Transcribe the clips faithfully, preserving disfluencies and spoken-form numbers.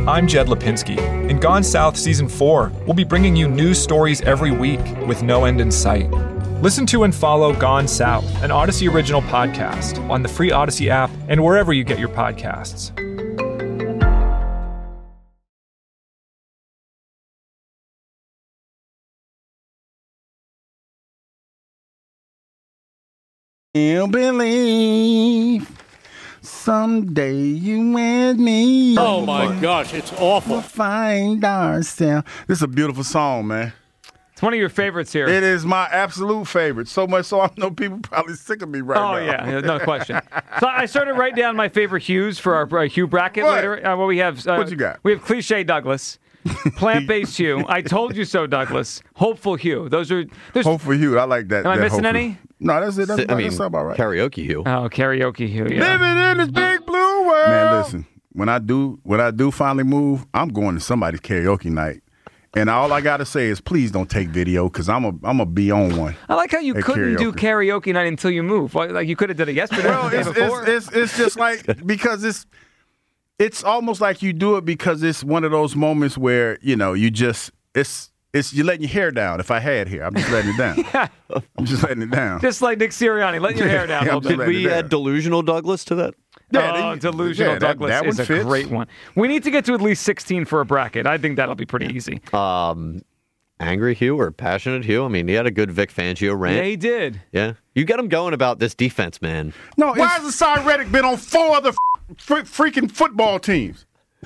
I'm Jed Lipinski. In Gone South Season four, we'll be bringing you news stories every week with no end in sight. Listen to and follow Gone South, an Odyssey original podcast, on the free Odyssey app and wherever you get your podcasts. You believe someday you and me. Oh my gosh, it's awful. We'll find ourselves. This is a beautiful song, man. It's one of your favorites here. It is my absolute favorite. So much so I know people probably sick of me right oh, now. Oh, yeah, no question. So I started writing down my favorite hues for our uh, hue bracket what? later. Uh, well, we have, uh, what you got? We have Cliche Douglas, Plant-Based Hugh, I Told You So Douglas, Hopeful Hugh. Those are... Hopeful Hugh, I like that. Am I that missing hopeful. any? No, that's it. That's, I about, mean, that's about right. Karaoke Hugh. Oh, Karaoke Hugh, yeah. Living in this big blue world. Man, listen, when I do when I do finally move, I'm going to somebody's karaoke night. And all I got to say is please don't take video because I'm a, I'm going to be on one. I like how you couldn't karaoke. do karaoke night until you move. Like you could have done it yesterday Well, or the day it's, before. it's, it's, it's just like because it's it's almost like you do it because it's one of those moments where, you know, you just it's it's you're letting your hair down. If I had hair, I'm just letting it down. yeah. I'm just letting it down. Just like Nick Sirianni, letting your hair down Yeah, a I'm little just bit. Did we add Delusional Douglas to that? Yeah, oh, they- Delusional yeah, that- Douglas that is one a fits. great one. We need to get to at least sixteen for a bracket. I think that'll be pretty easy. Um, Angry Hugh or Passionate Hugh? I mean, he had a good Vic Fangio rant. Yeah, he did. Yeah. You get him going about this defense, man. No, why has Asai Reddick been on four other f- f- freaking football teams?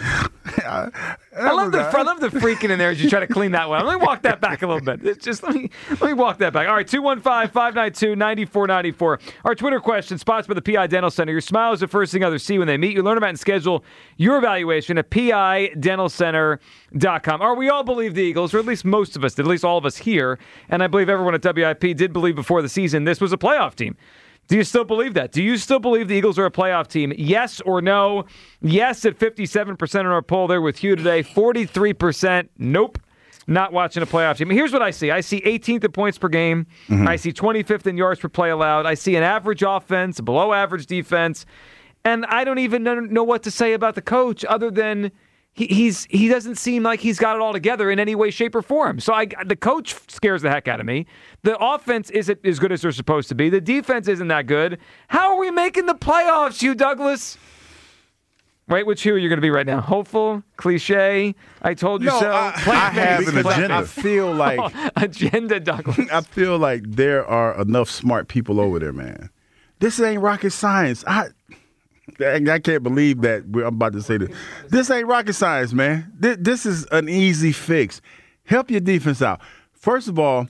I, I love the I love the freaking in there as you try to clean that one. Let me walk that back a little bit. It's just let me let me walk that back. All right, two one five, five nine two, nine four nine four. Our Twitter question, sponsored by the P I Dental Center. Your smile is the first thing others see when they meet you. Learn about and schedule your evaluation at P I dental center dot com. Or we all believe the Eagles, or at least most of us did, at least all of us here, and I believe everyone at W I P did believe before the season this was a playoff team. Do you still believe that? Do you still believe the Eagles are a playoff team? Yes or no? Yes at fifty-seven percent in our poll there with Hugh today. forty-three percent nope, not watching a playoff team. Here's what I see. I see eighteenth in points per game. Mm-hmm. I see twenty-fifth in yards per play allowed. I see an average offense, below average defense. And I don't even know what to say about the coach other than he, he's he doesn't seem like he's got it all together in any way, shape, or form. So I, the coach scares the heck out of me. The offense isn't as good as they're supposed to be. The defense isn't that good. How are we making the playoffs, Hugh Douglas? Right, which Hugh are you going to be right now? Hopeful, cliche, I told you no, so. I, I have an agenda. I feel like oh, agenda, Douglas. I feel like there are enough smart people over there, man. This ain't rocket science. I. I can't believe that we're, I'm about to say this. This ain't rocket science, man. This, this is an easy fix. Help your defense out. First of all,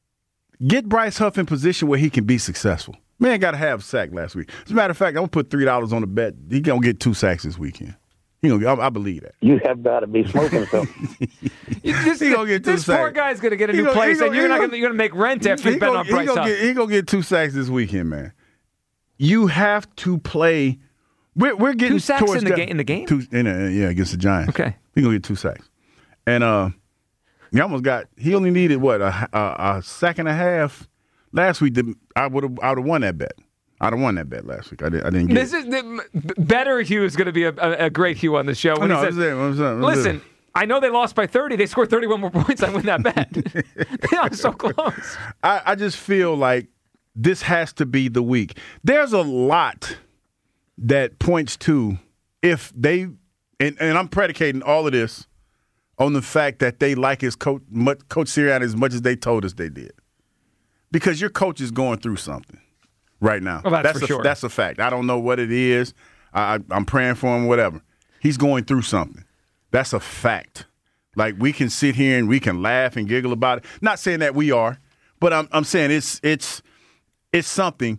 get Bryce Huff in position where he can be successful. Man got to have a sack last week. As a matter of fact, I'm going to put three dollars on the bet. He's going to get two sacks this weekend. He gonna, I, I believe that. You have got to be smoking something. this he gonna get two this sacks. poor guy's going to get a new gonna, place, gonna, and you're gonna, not going to make rent after you bet gonna, on Bryce Huff. Huff. He's going to get two sacks this weekend, man. You have to play – We're, we're getting two sacks in the, ga- ga- in the game? Two, in a, yeah, against the Giants. Okay. He's going to get two sacks. And uh, he almost got – he only needed, what, a, a, a sack and a half last week. To, I would have I would have won that bet. I'd have won that bet last week. I, did, I didn't get this it. This is the, better Hugh is going to be a, a, a great Hugh on the show. When no, he says, it, it, it, listen, I know they lost by thirty. They scored thirty-one more points. I win that bet. Yeah, I'm so close. I, I just feel like this has to be the week. There's a lot that points to if they and, and I'm predicating all of this on the fact that they like his coach, Coach Sirianni, as much as they told us they did. Because your coach is going through something right now. Well, that's, that's for a, sure. That's a fact. I don't know what it is. I, I'm praying for him, whatever. He's going through something. That's a fact. Like, we can sit here and we can laugh and giggle about it. Not saying that we are, but I'm, I'm saying it's it's it's something.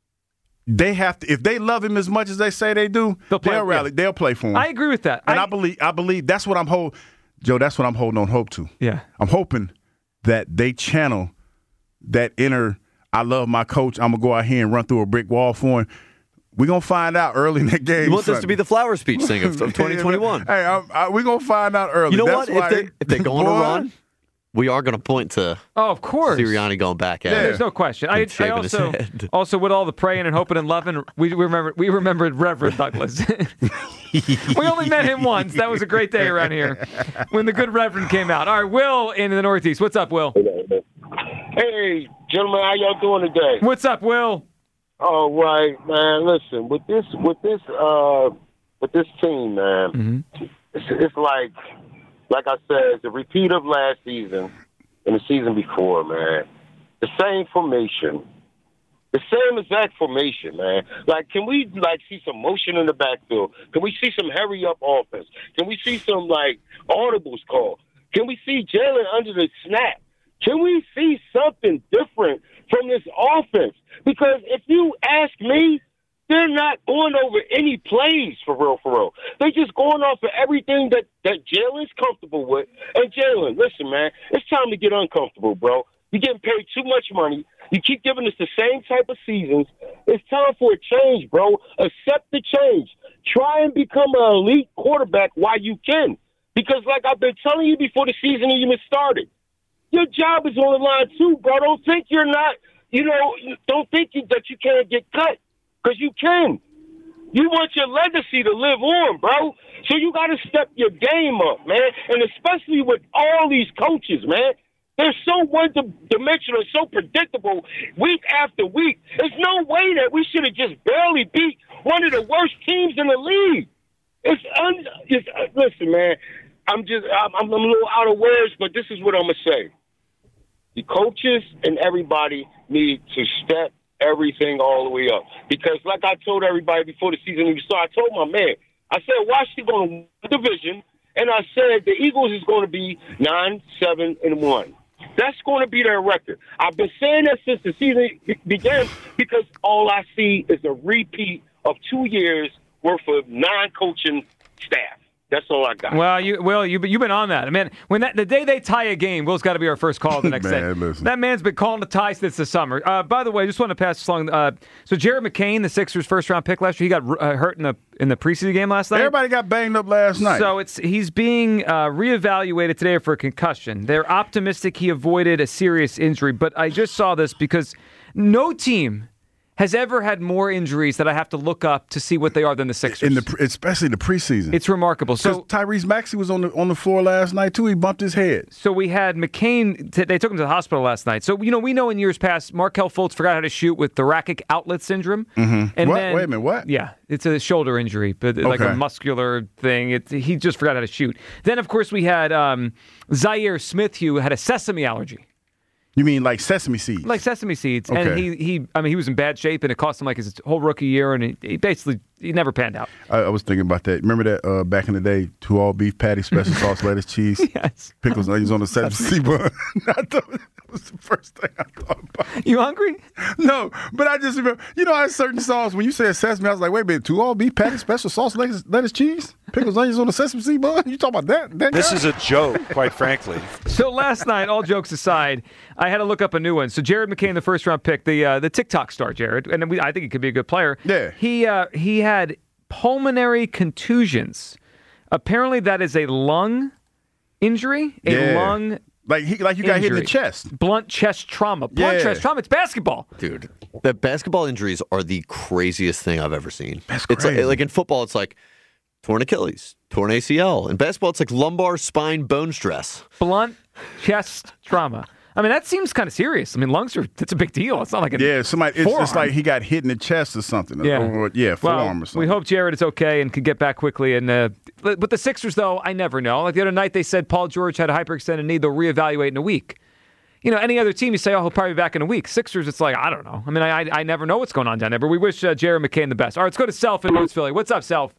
They have to, if they love him as much as they say they do, they'll, play, they'll rally. Yeah. They'll play for him. I agree with that. And I, I believe, I believe that's what I'm holding, Joe. That's what I'm holding on hope to. Yeah, I'm hoping that they channel that inner. I love my coach. I'm gonna go out here and run through a brick wall for him. We're gonna find out early in that game. You want Sunday. this to be the flower speech thing of, of twenty twenty-one. Hey, I, I, we're gonna find out early. You know that's what? If they, if they go on boy, a run, we are going to point to oh, of course, Sirianni going back at Yeah. it. There's no question. I, I also, also with all the praying and hoping and loving, we, we remember we remembered Reverend Douglas. We only met him once. That was a great day around here when the good Reverend came out. All right, Will in the Northeast. What's up, Will? Hey, gentlemen, how y'all doing today? What's up, Will? All right, man. Listen, with this, with this, uh, with this team, man, Mm-hmm. it's, it's like, like I said, it's a repeat of last season and the season before, man. The same formation. The same exact formation, man. Like, can we, like, see some motion in the backfield? Can we see some hurry-up offense? Can we see some, like, audibles called? Can we see Jalen under the snap? Can we see something different from this offense? Because if you ask me, they're not going over any plays for real, for real. They're just going off of everything that, that Jalen's comfortable with. And Jalen, listen, man, it's time to get uncomfortable, bro. You're getting paid too much money. You keep giving us the same type of seasons. It's time for a change, bro. Accept the change. Try and become an elite quarterback while you can. Because like I've been telling you before the season even started, your job is on the line too, bro. Don't think you're not, you know, don't think you, that you can't get cut. Because you can. You want your legacy to live on, bro. So you got to step your game up, man. And especially with all these coaches, man. They're so one-dimensional, so predictable week after week. There's no way that we should have just barely beat one of the worst teams in the league. It's, un- it's uh, listen, man. I'm just I'm, I'm a little out of words, but this is what I'm gonna say. The coaches and everybody need to step everything all the way up because, like I told everybody before the season even started, I told my man, I said Washington going to win the division, and I said the Eagles is going to be nine, seven, and one. That's going to be their record. I've been saying that since the season began because all I see is a repeat of two years worth of non-coaching staff. That's all I got. Well, you, Will, you, you've been on that. I mean, when that, the day they tie a game, Will's got to be our first call the next Man, day. listen. That man's been calling the tie since the summer. Uh, by the way, I just want to pass this along. Uh, so Jared McCain, the Sixers' first-round pick last year, he got uh, hurt in the in the preseason game last night. Everybody got banged up last night. So it's he's being uh, reevaluated today for a concussion. They're optimistic he avoided a serious injury, but I just saw this because no team has ever had more injuries that I have to look up to see what they are than the Sixers. In the especially the preseason. It's remarkable. So Tyrese Maxey was on the on the floor last night too. He bumped his head. So we had McCain. T- they took him to the hospital last night. So you know we know in years past, Markelle Fultz forgot how to shoot with thoracic outlet syndrome. Mm-hmm. And what? then, Wait a minute. What? Yeah, it's a shoulder injury, but like Okay. a muscular thing. It, he just forgot how to shoot. Then of course we had um, Zaire Smith, who had a sesame allergy. You mean like sesame seeds? Like sesame seeds, Okay. and he, he, I mean, he was in bad shape, and it cost him like his whole rookie year, and he, he basically he never panned out. I, I was thinking about that. Remember that uh, back in the day, two all beef patty, special sauce, lettuce, cheese, Yes. pickles, onions on the sesame seed bun. I thought that was the first thing I thought about. You hungry? No, but I just remember, you know, I had certain sauce. When you said sesame, I was like, wait a minute, two all beef patty, special sauce, lettuce, lettuce cheese, pickles, onions on the sesame seed bun. You talking about that? that This guy? is a joke, quite frankly. So last night, all jokes aside, I had to look up a new one. So Jared McCain, the first round pick, the uh, the TikTok star, Jared, and we, I think he could be a good player. Yeah. He uh, he had pulmonary contusions. Apparently, that is a lung injury, a Yeah. lung like he, like you got hit in the injury. chest. blunt chest trauma. Blunt Yeah. chest trauma. It's basketball. Dude, the basketball injuries are the craziest thing I've ever seen. That's It's like, crazy. like in football, it's like torn Achilles, torn A C L. In basketball, it's like lumbar spine bone stress. Blunt chest trauma. I mean, that seems kind of serious. I mean, lungs are, that's a big deal. It's not like a Yeah, somebody. It's, forearm. it's like he got hit in the chest or something. Yeah. Or, yeah, Well, forearm or something. we hope Jared is okay and can get back quickly. And uh, with the Sixers, though, I never know. Like the other night, they said Paul George had a hyperextended knee. They'll reevaluate in a week. You know, any other team, you say, oh, he'll probably be back in a week. Sixers, it's like, I don't know. I mean, I I, I never know what's going on down there. But we wish uh, Jared McCain the best. All right, let's go to Self in North Philly. What's up, Self?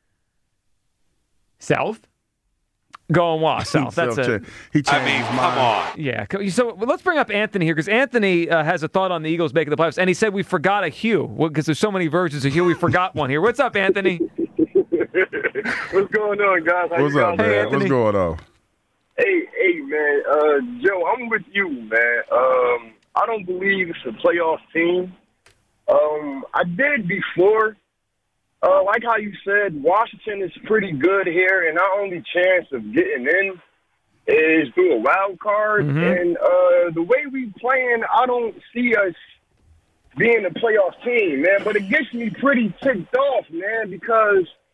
Self? Going what, Self? That's Self- it. He changed I mean, his come mind. on. Yeah. co- So well, let's bring up Anthony here because Anthony uh, has a thought on the Eagles making the playoffs, and he said we forgot a Hugh because there's so many versions of Hugh. We forgot one here. What's up, Anthony? What's going on, guys? How What's you up, guys? man? Anthony. What's going on? Hey, hey, man. Uh, Joe, I'm with you, man. Um, I don't believe it's a playoff team. Um, I did before. Uh, like how you said, Washington is pretty good here, and our only chance of getting in is through a wild card. Mhm. And uh, the way we playing, I don't see us being a playoff team, man. But it gets me pretty ticked off, man, because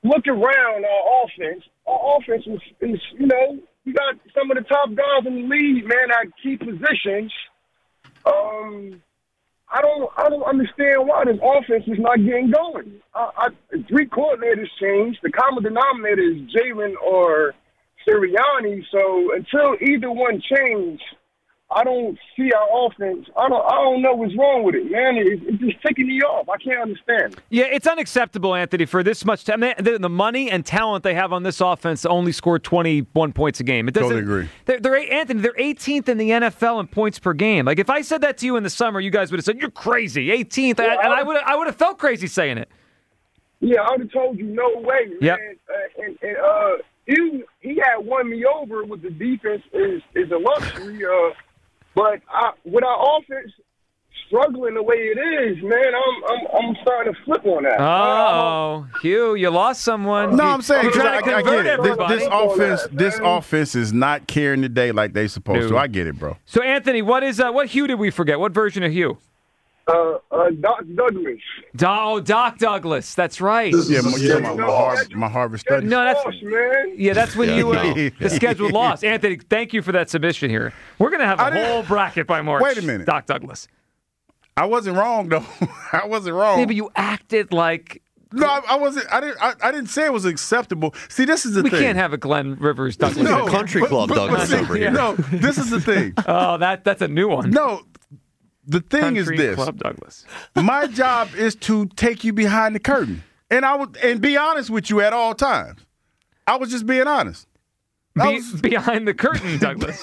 look around our offense. Our offense is, is, you know, we got some of the top guys in the league, man, at key positions. Um, I don't, I don't understand why this offense is not getting going. I, I, three coordinators changed. The common denominator is Jalen or Sirianni. So until either one change, I don't see our offense. I don't. I don't know what's wrong with it, man. It, it's just ticking me off. I can't understand. Yeah, it's unacceptable, Anthony, for this much time. The, the money and talent they have on this offense to only score twenty-one points a game. It doesn't. Totally agree. They're, they're Anthony. They're eighteenth in the N F L in points per game. Like if I said that to you in the summer, you guys would have said you're crazy. eighteenth, Yeah, and I I would. I would have felt crazy saying it. Yeah, I would have told you no way, man. Yep. Uh, and and uh, he he had won me over with the defense is is a luxury. Uh, but I, with our offense struggling the way it is, man, I'm I'm I'm starting to flip on that. Oh, Hugh, you lost someone. No, You- I'm saying you're 'cause trying I, to I convert get it. This, everybody. this offense, this man. offense is not carrying the day like they supposed No. to. I get it, bro. So, Anthony, what is uh, what Hugh did we forget? What version of Hugh? Uh, uh, Doc Douglas. Do- oh, Doc Douglas. That's right. Yeah, my, yeah, my, my, No, Har- that's- my Harvard studies. No, that's Lost, man. yeah. That's when Yeah, you uh, no. the schedule lost. Anthony, thank you for that submission here. We're gonna have I a didn't- whole bracket by March. Wait a minute. Doc Douglas. I wasn't wrong though. I wasn't wrong. Maybe you acted like No, I, I wasn't. I didn't. I, I didn't say it was acceptable. See, this is the we thing. can't have a Glenn Rivers Douglas. no, country but- club but- but Douglas see, over here. No, this is the thing. Oh, that that's a new one. No, the thing Country is this. Club Douglas. My job is to take you behind the curtain, and I would and be honest with you at all times. I was just being honest. I Be, was, behind the curtain, Douglas.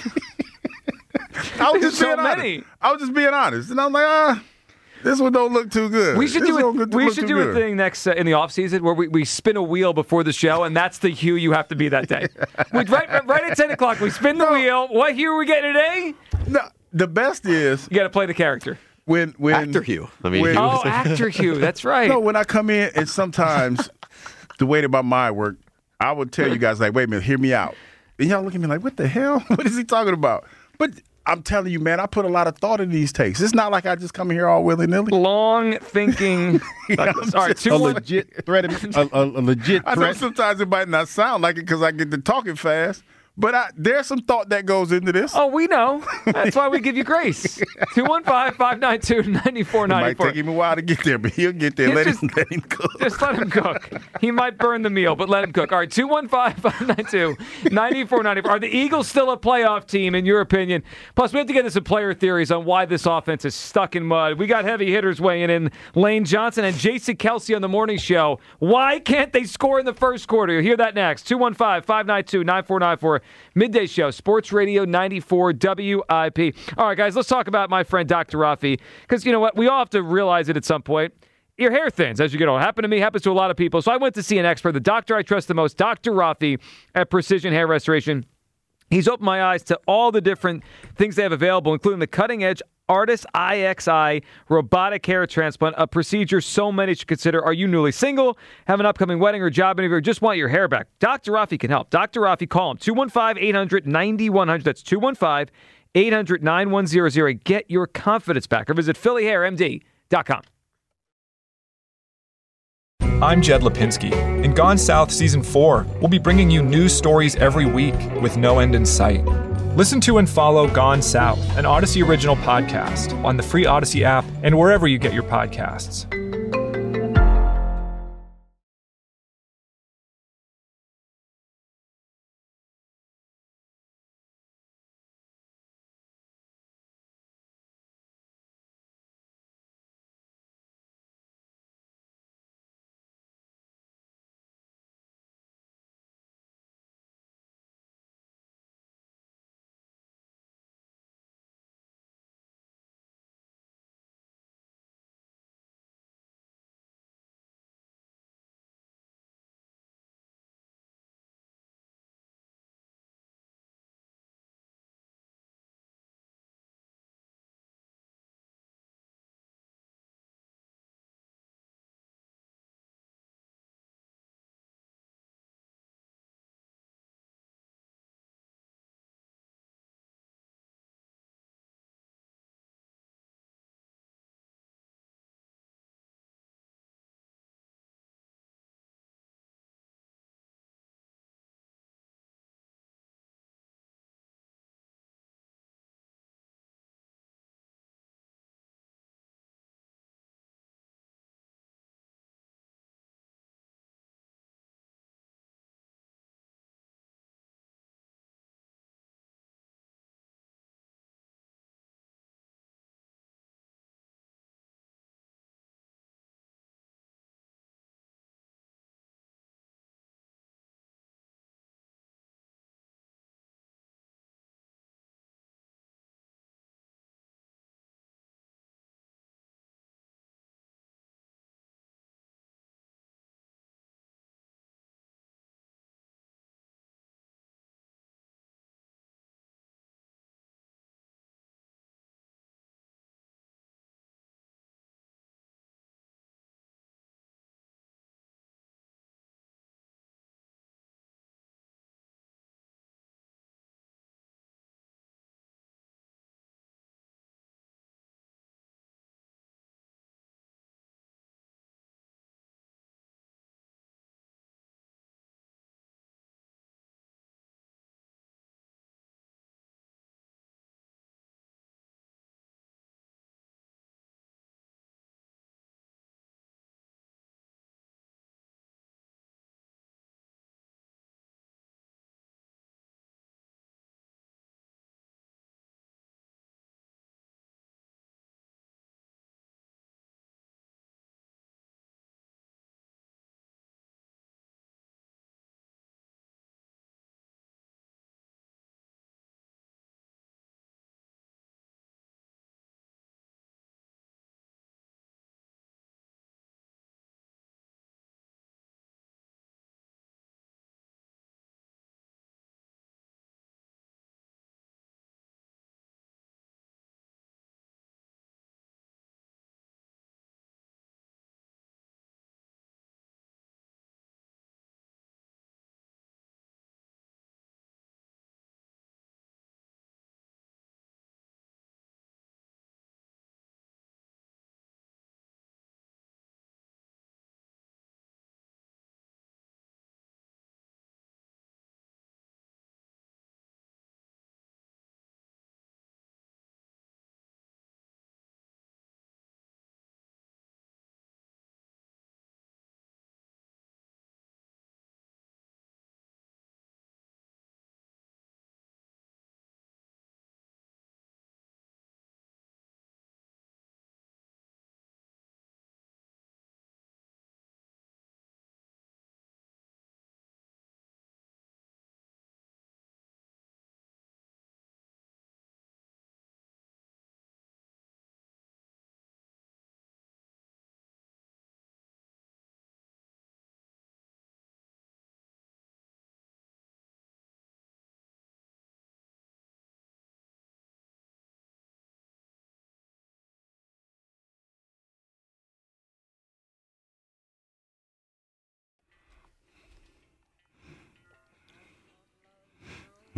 I was just so being many. honest. I was just being honest, and I'm like, ah, this one don't look too good. We should This do don't a, look- we look should too do a good. thing next uh, in the off season where we, we spin a wheel before the show, and that's the Hugh you have to be that day. we, right, right at ten o'clock, we spin the No. wheel. What Hugh are we getting today? No, the best is You got to play the character. when when Actor Hugh. I mean, when- he Oh, was- actor Hugh. That's right. No, when I come in, and sometimes the way that my mind work, I would tell you guys like, wait a minute, hear me out. And y'all look at me like, what the hell? What is he talking about? But I'm telling you, man, I put a lot of thought in these takes. It's not like I just come in here all willy nilly. Long thinking. Douglas. All right, two a one. legit threat. A, a, a legit I know threat. sometimes it might not sound like it because I get to talking fast, but I, there's some thought that goes into this. Oh, we know. That's why we give you grace. two one five, five nine two, nine four It nine might four. take him a while to get there, but he'll get there. He'll Let just- him, let him cook. Just let him cook. He might burn the meal, but let him cook. All right, two one five, five nine two, nine four nine four. Are the Eagles still a playoff team, in your opinion? Plus, we have to get into some player theories on why this offense is stuck in mud. We got heavy hitters weighing in. Lane Johnson and Jason Kelsey on the morning show. Why can't they score in the first quarter? You'll hear that next. two one five, five nine two, nine four nine four. Midday show, Sports Radio ninety-four W I P. All right, guys, let's talk about my friend Doctor Rafi. Because you know what? We all have to realize it at some point. Your hair thins as you get older. Happened to me, happens to a lot of people. So I went to see an expert, the doctor I trust the most, Doctor Rafi at Precision Hair Restoration. He's opened my eyes to all the different things they have available, including the cutting-edge Artis I X I robotic hair transplant, a procedure so many should consider. Are you newly single, have an upcoming wedding or job interview, or just want your hair back? Doctor Rafi can help. Doctor Rafi, call him, two one five, eight hundred, ninety-one hundred. That's two one five, eight hundred, ninety-one hundred. Get your confidence back, or visit philly hair m d dot com. I'm Jed Lipinski. In Gone South Season four, we'll be bringing you news stories every week with no end in sight. Listen to and follow Gone South, an Odyssey original podcast, on the free Odyssey app and wherever you get your podcasts.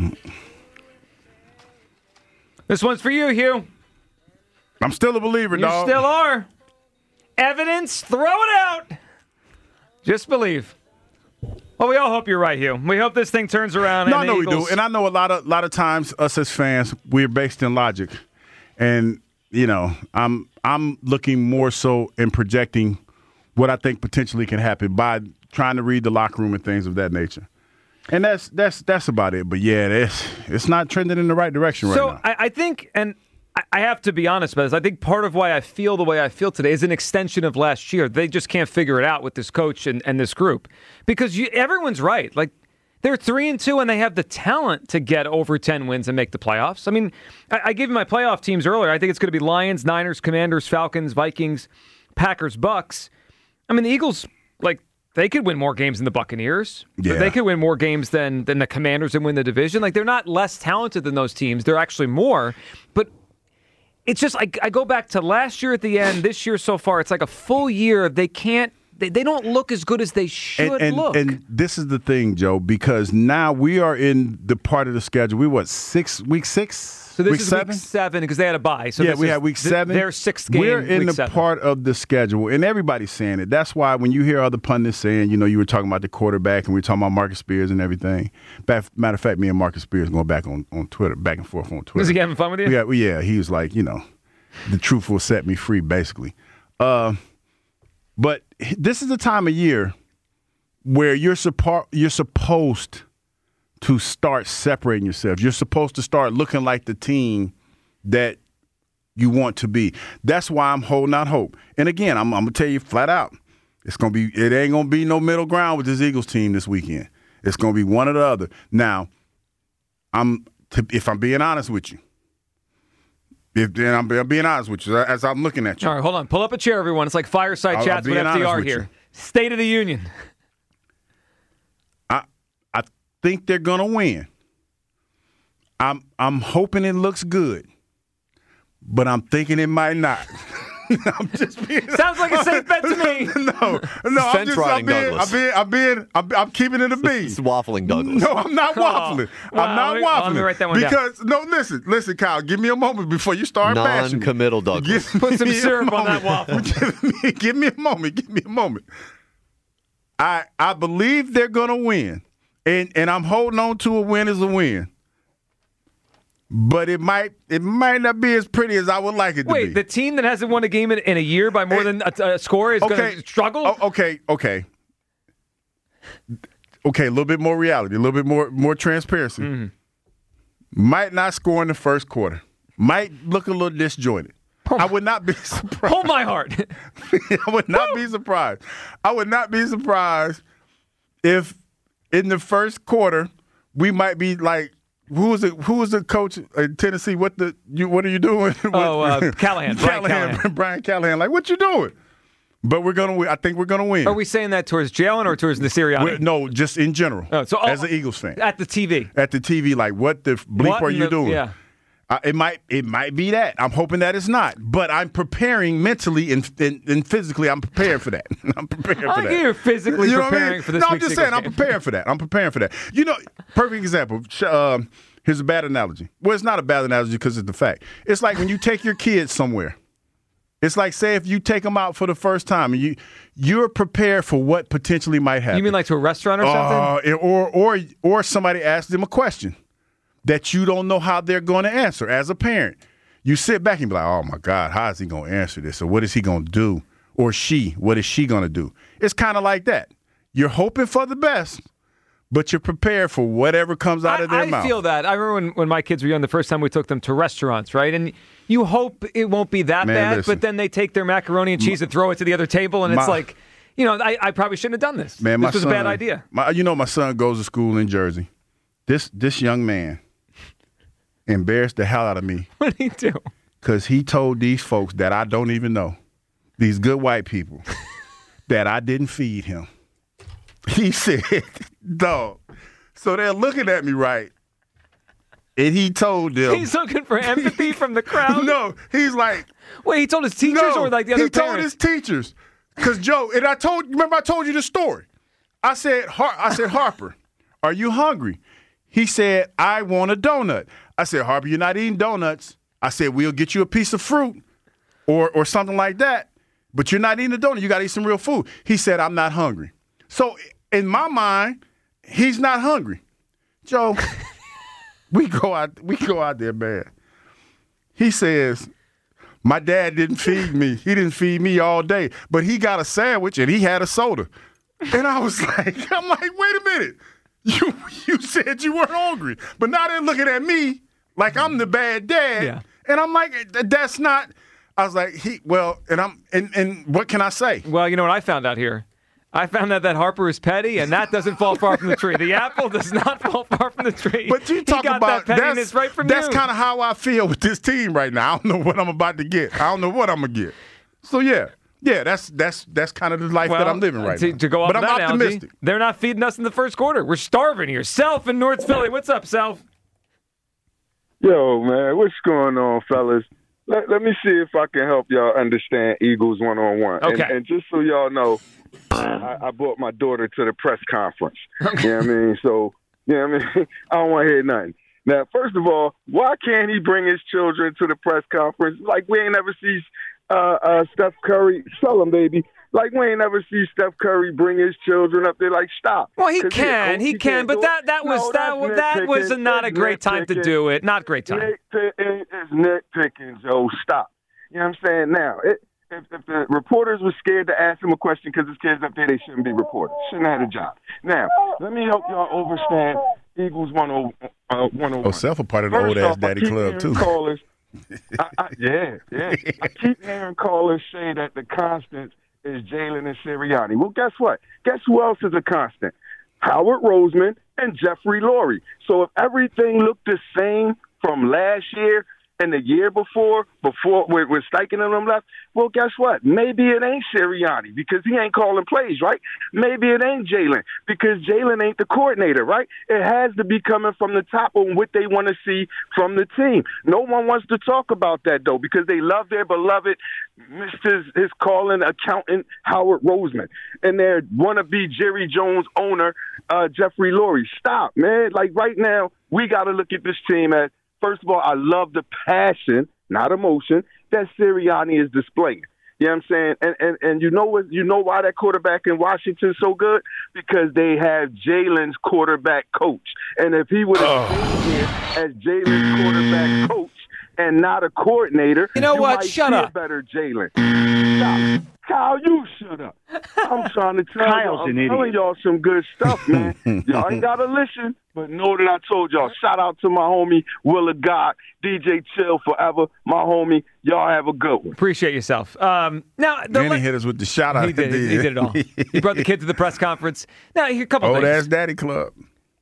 This one's for you, Hugh. I'm still a believer, You dog. still are. Evidence, throw it out. Just believe. Well, we all hope you're right, Hugh. We hope this thing turns around. No, and I know the we do. Eagles- And I know a lot of lot of times us as fans, we're based in logic. And, you know, I'm I'm looking more so in projecting what I think potentially can happen by trying to read the locker room and things of that nature. And that's that's that's about it. But yeah, it's it's not trending in the right direction right so now. I, I think, and I, I have to be honest about this, I think part of why I feel the way I feel today is an extension of last year. They just can't figure it out with this coach and, and this group. Because you, everyone's right. Like, they're three and two, and they have the talent to get over ten wins and make the playoffs. I mean, I, I gave you my playoff teams earlier. I think it's going to be Lions, Niners, Commanders, Falcons, Vikings, Packers, Bucks. I mean, the Eagles, like, they could win more games than the Buccaneers. Yeah. They could win more games than than the Commanders and win the division. Like, they're not less talented than those teams. They're actually more. But it's just, I, I go back to last year at the end, this year so far, it's like a full year. They can't, they, they don't look as good as they should and, and, look. and this is the thing, Joe, because now we are in the part of the schedule. We what six week six? So this week is seven? week seven because they had a bye. So yeah, this we is had week th- seven. Their sixth game. We're in week the seven. part of the schedule, and everybody's saying it. That's why when you hear other pundits saying, you know, you were talking about the quarterback, and we were talking about Marcus Spears and everything. Back, matter of fact, me and Marcus Spears going back on, on Twitter, back and forth on Twitter. Was he having fun with you? Yeah, yeah. He was like, you know, the truth will set me free, basically. Uh, but this is the time of year where you're suppo- you're supposed to start separating yourself. You're supposed to start looking like the team that you want to be. That's why I'm holding out hope. And again, I'm, I'm gonna tell you flat out, it's gonna be it ain't gonna be no middle ground with this Eagles team this weekend. It's gonna be one or the other. Now, I'm to, if I'm being honest with you, if then I'm, I'm being honest with you as I'm looking at you. All right, hold on. Pull up a chair, everyone. It's like fireside I'll- chats I'll with be F D R honest with here. you. State of the Union. I I think they're gonna win. I'm I'm hoping it looks good, but I'm thinking it might not. I'm just being, Sounds like a safe bet to me. no, no, I'm Fence just I'm riding being, Douglas. I'm being, I'm being, I'm, I'm keeping it a B. It's waffling, Douglas. No, I'm not waffling. Oh, I'm not let me- waffling. let me write that one down. because no, listen, listen, Kyle. Give me a moment before you start bashing me. Non-committal, Douglas. Give Put some me a syrup on that moment. waffle. give, me, give me a moment. Give me a moment. I I believe they're gonna win, and and I'm holding on to a win as a win. But it might it might not be as pretty as I would like it to Wait, be. the team that hasn't won a game in, in a year by more Hey, than a, a score is okay, going to struggle? Oh, okay, okay. Okay, a little bit more reality, a little bit more more transparency. Mm-hmm. Might not score in the first quarter. Might look a little disjointed. I would not be surprised. Hold my heart. I would not be surprised. I would not be surprised if in the first quarter we might be like, who was it? Who was the coach in Tennessee? What the you? What are you doing? Oh, uh, Callahan, Brian Callahan, Callahan. Brian Callahan. Like, what you doing? But we're gonna win. I think we're gonna win. Are we saying that towards Jalen or towards the Sirianni? We're- no, just in general. Oh, so, oh, as an Eagles fan, At the T V. at the T V, like, what the bleep What are in you the- doing? yeah. Uh, it might it might be that. I'm hoping that it's not. But I'm preparing mentally and, and, and physically. I'm prepared for that. I'm prepared I for think that. you're physically You know what I preparing mean? for this No, I'm week's just saying. Eagles I'm game. preparing for that. I'm preparing for that. You know, perfect example. Sh- Um, here's a bad analogy. Well, it's not a bad analogy because it's the fact. It's like when you take your kids somewhere. It's like, say, if you take them out for the first time and you you're prepared for what potentially might happen. You mean like to a restaurant or something? Uh, or or or somebody asks them a question that you don't know how they're going to answer as a parent. You sit back and be like, oh, my God, how is he going to answer this? Or what is he going to do? Or she, what is she going to do? It's kind of like that. You're hoping for the best, but you're prepared for whatever comes out I, of their I mouth. feel that. I remember when, when my kids were young, the first time we took them to restaurants, right? And you hope it won't be that Man, bad, listen. but then they take their macaroni and cheese and throw it to the other table, and it's My- like, you know, I, I probably shouldn't have done this. Man, my this was son, a bad idea. My, you know, my son goes to school in Jersey. This this young man embarrassed the hell out of me What did he do? because he told these folks that I don't even know, these good white people, that I didn't feed him. He said, dog. So they're looking at me right, and he told them. He's looking for empathy from the crowd. No, he's like, Wait, he told his teachers no, or like the other he told parents? his teachers. Because Joe, and I told, remember I told you the story. I said, Har- I said, Harper, are you hungry? He said, I want a donut. I said, Harper, you're not eating donuts. I said, we'll get you a piece of fruit or or something like that, but you're not eating a donut. You got to eat some real food. He said, I'm not hungry. So in my mind, he's not hungry. Joe, we go out, we go out there, man. He says, my dad didn't feed me. He didn't feed me all day, but he got a sandwich and he had a soda. And I was like, I'm like, wait a minute. You you said you weren't hungry, but now they're looking at me like I'm the bad dad. Yeah. And I'm like, that's not. I was like, he well, and I'm and and what can I say? Well, you know what I found out here? I found out that Harper is petty, and that doesn't fall far from the tree. The apple does not fall far from the tree. But you talk he got about that pettiness that's right from that's you. kind of how I feel with this team right now. I don't know what I'm about to get. I don't know what I'm gonna get. So yeah, yeah, that's that's that's kind of the life well, that I'm living right to, now. To go off but of I'm that optimistic. Analogy, they're not feeding us in the first quarter. We're starving here. Self in North Philly. What's up, Self? Yo, man, what's going on, fellas? Let, let me see if I can help y'all understand Eagles one-on-one. Okay. And, and just so y'all know, I, I brought my daughter to the press conference. Okay. You know what I mean? So, you know what I mean? I don't want to hear nothing. Now, first of all, why can't he bring his children to the press conference? Like, we ain't never see uh, uh, Steph Curry. Sell him, baby. Like, we ain't never see Steph Curry bring his children up there. Like, stop. Well, he can, he, he can, but that that was no, that that was not a great time to do it. Not great time. Nitpicking, it's nitpicking, Joe. Stop. You know what I'm saying? Now, it, if, if the reporters were scared to ask him a question because his kids up there, they shouldn't be reporters. Shouldn't have a job. Now, let me help y'all understand Eagles one oh one. Oh, Self a part of the First old ass off, I daddy keep club hearing too. Callers, I, I, yeah, yeah. I keep hearing callers say that the constant is Jalen and Sirianni. Well, guess what? Guess who else is a constant? Howard Roseman and Jeffrey Lurie. So if everything looked the same from last year and the year before, before with, with Steichen and them left, well, guess what? Maybe it ain't Sirianni because he ain't calling plays, right? Maybe it ain't Jalen because Jalen ain't the coordinator, right? It has to be coming from the top on what they want to see from the team. No one wants to talk about that, though, because they love their beloved Mister his calling accountant Howard Roseman and their wannabe Jerry Jones owner, uh, Jeffrey Lurie. Stop, man. Like right now, we got to look at this team as, first of all, I love the passion, not emotion, that Sirianni is displaying. You know what I'm saying? And and and you know what? You know why that quarterback in Washington is so good? Because they have Jalen's quarterback coach. And if he would have stayed here as Jalen's quarterback coach and not a coordinator, you know you what? might Shut see up. a better Jalen. Stop. Kyle, you shut up. I'm trying to tell Kyle's y'all, an I'm telling idiot. y'all some good stuff, man. Y'all ain't got to listen, but know that I told y'all. Shout out to my homie, Willa God, D J Chill Forever, my homie. Y'all have a good one. Appreciate yourself. Um, now, the Then he hit us with the shout out. he did, he did it all. He brought the kid to the press conference. Now, here a couple Old things. ass daddy club.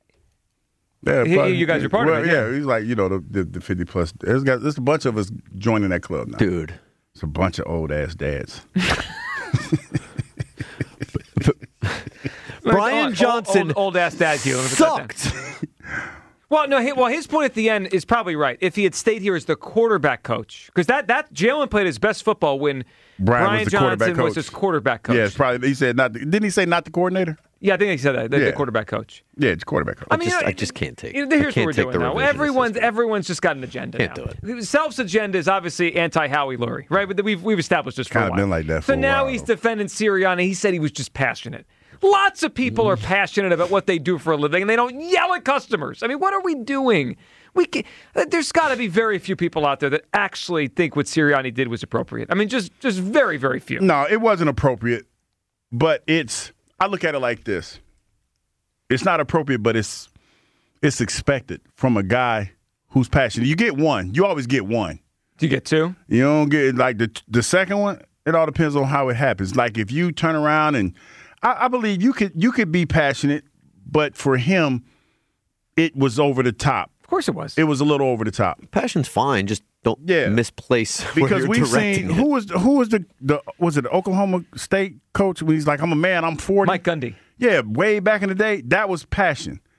Yeah, He- probably- you guys are part of well, it, yeah. Yeah, he's like, you know, the, the, the fifty plus. There's, got, there's a bunch of us joining that club now. Dude. It's a bunch of old ass dads. Brian Johnson old, old, ass dad here. Let me put that down. sucked. Well, no. He, well, his point at the end is probably right. If he had stayed here as the quarterback coach, because that that Jalen played his best football when Brian, Brian was the Johnson quarterback coach. was his quarterback coach. Yeah, it's probably. He said not. The, didn't he say not the coordinator? Yeah, I think he said that. The, Yeah. the quarterback coach. Yeah, it's quarterback coach. I mean, just- you know, I just can't take- you know, I Here's can't what take we're the doing now. revisionist Everyone's history. everyone's just got an agenda Can't now. do it. Self's agenda is obviously anti Howie Lurie, right? But we've we've established this for Kinda a while. been like that for So a now while. he's defending Sirianni. He said he was just passionate. Lots of people are passionate about what they do for a living, and they don't yell at customers. I mean, what are we doing? We can, there's got to be very few people out there that actually think what Sirianni did was appropriate. I mean, just just very, very few. No, it wasn't appropriate, but it's. I look at it like this. It's not appropriate, but it's it's expected from a guy who's passionate. You get one. You always get one. Do you get two? You don't get like the the second one. It all depends on how it happens. Like if you turn around and I, I believe you could you could be passionate, but for him, it was over the top. Of course it was. It was a little over the top. Passion's fine. Just don't Yeah. misplace where Because you're we've directing seen it. who was the, who was the, the was it the Oklahoma State coach when he's like, I'm a man, I'm forty. Mike Gundy. Yeah, way back in the day, that was passion.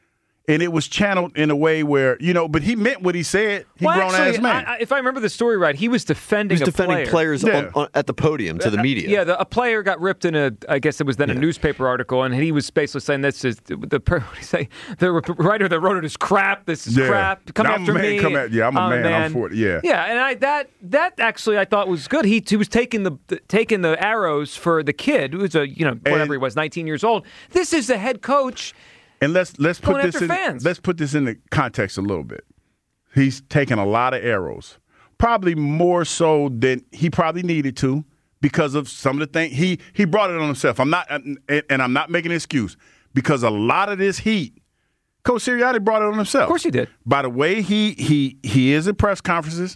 And it was channeled in a way where, you know, but he meant what he said. He well, grown actually, ass man. I, I, if I remember the story right, he was defending He was a defending player. players Yeah. on, on, at the podium to the media. Uh, yeah, the, a player got ripped in a, I guess it was then a newspaper article, and he was basically saying this is the what did he say the writer that wrote it is crap. This is Yeah. crap. Come I'm a after man, me. come at- yeah, I'm a a man, I'm for it, yeah. yeah, and I that that actually I thought was good. He he was taking the, the taking the arrows for the kid who was a you know whatever And- he was, nineteen years old. This is the head coach. And let's let's put Going this after in fans. let's put this in the context a little bit. He's taken a lot of arrows, probably more so than he probably needed to, because of some of the things he he brought it on himself. I'm not, and, and I'm not making an excuse, because a lot of this heat, Coach Sirianni brought it on himself. Of course he did. By the way he he he is at press conferences,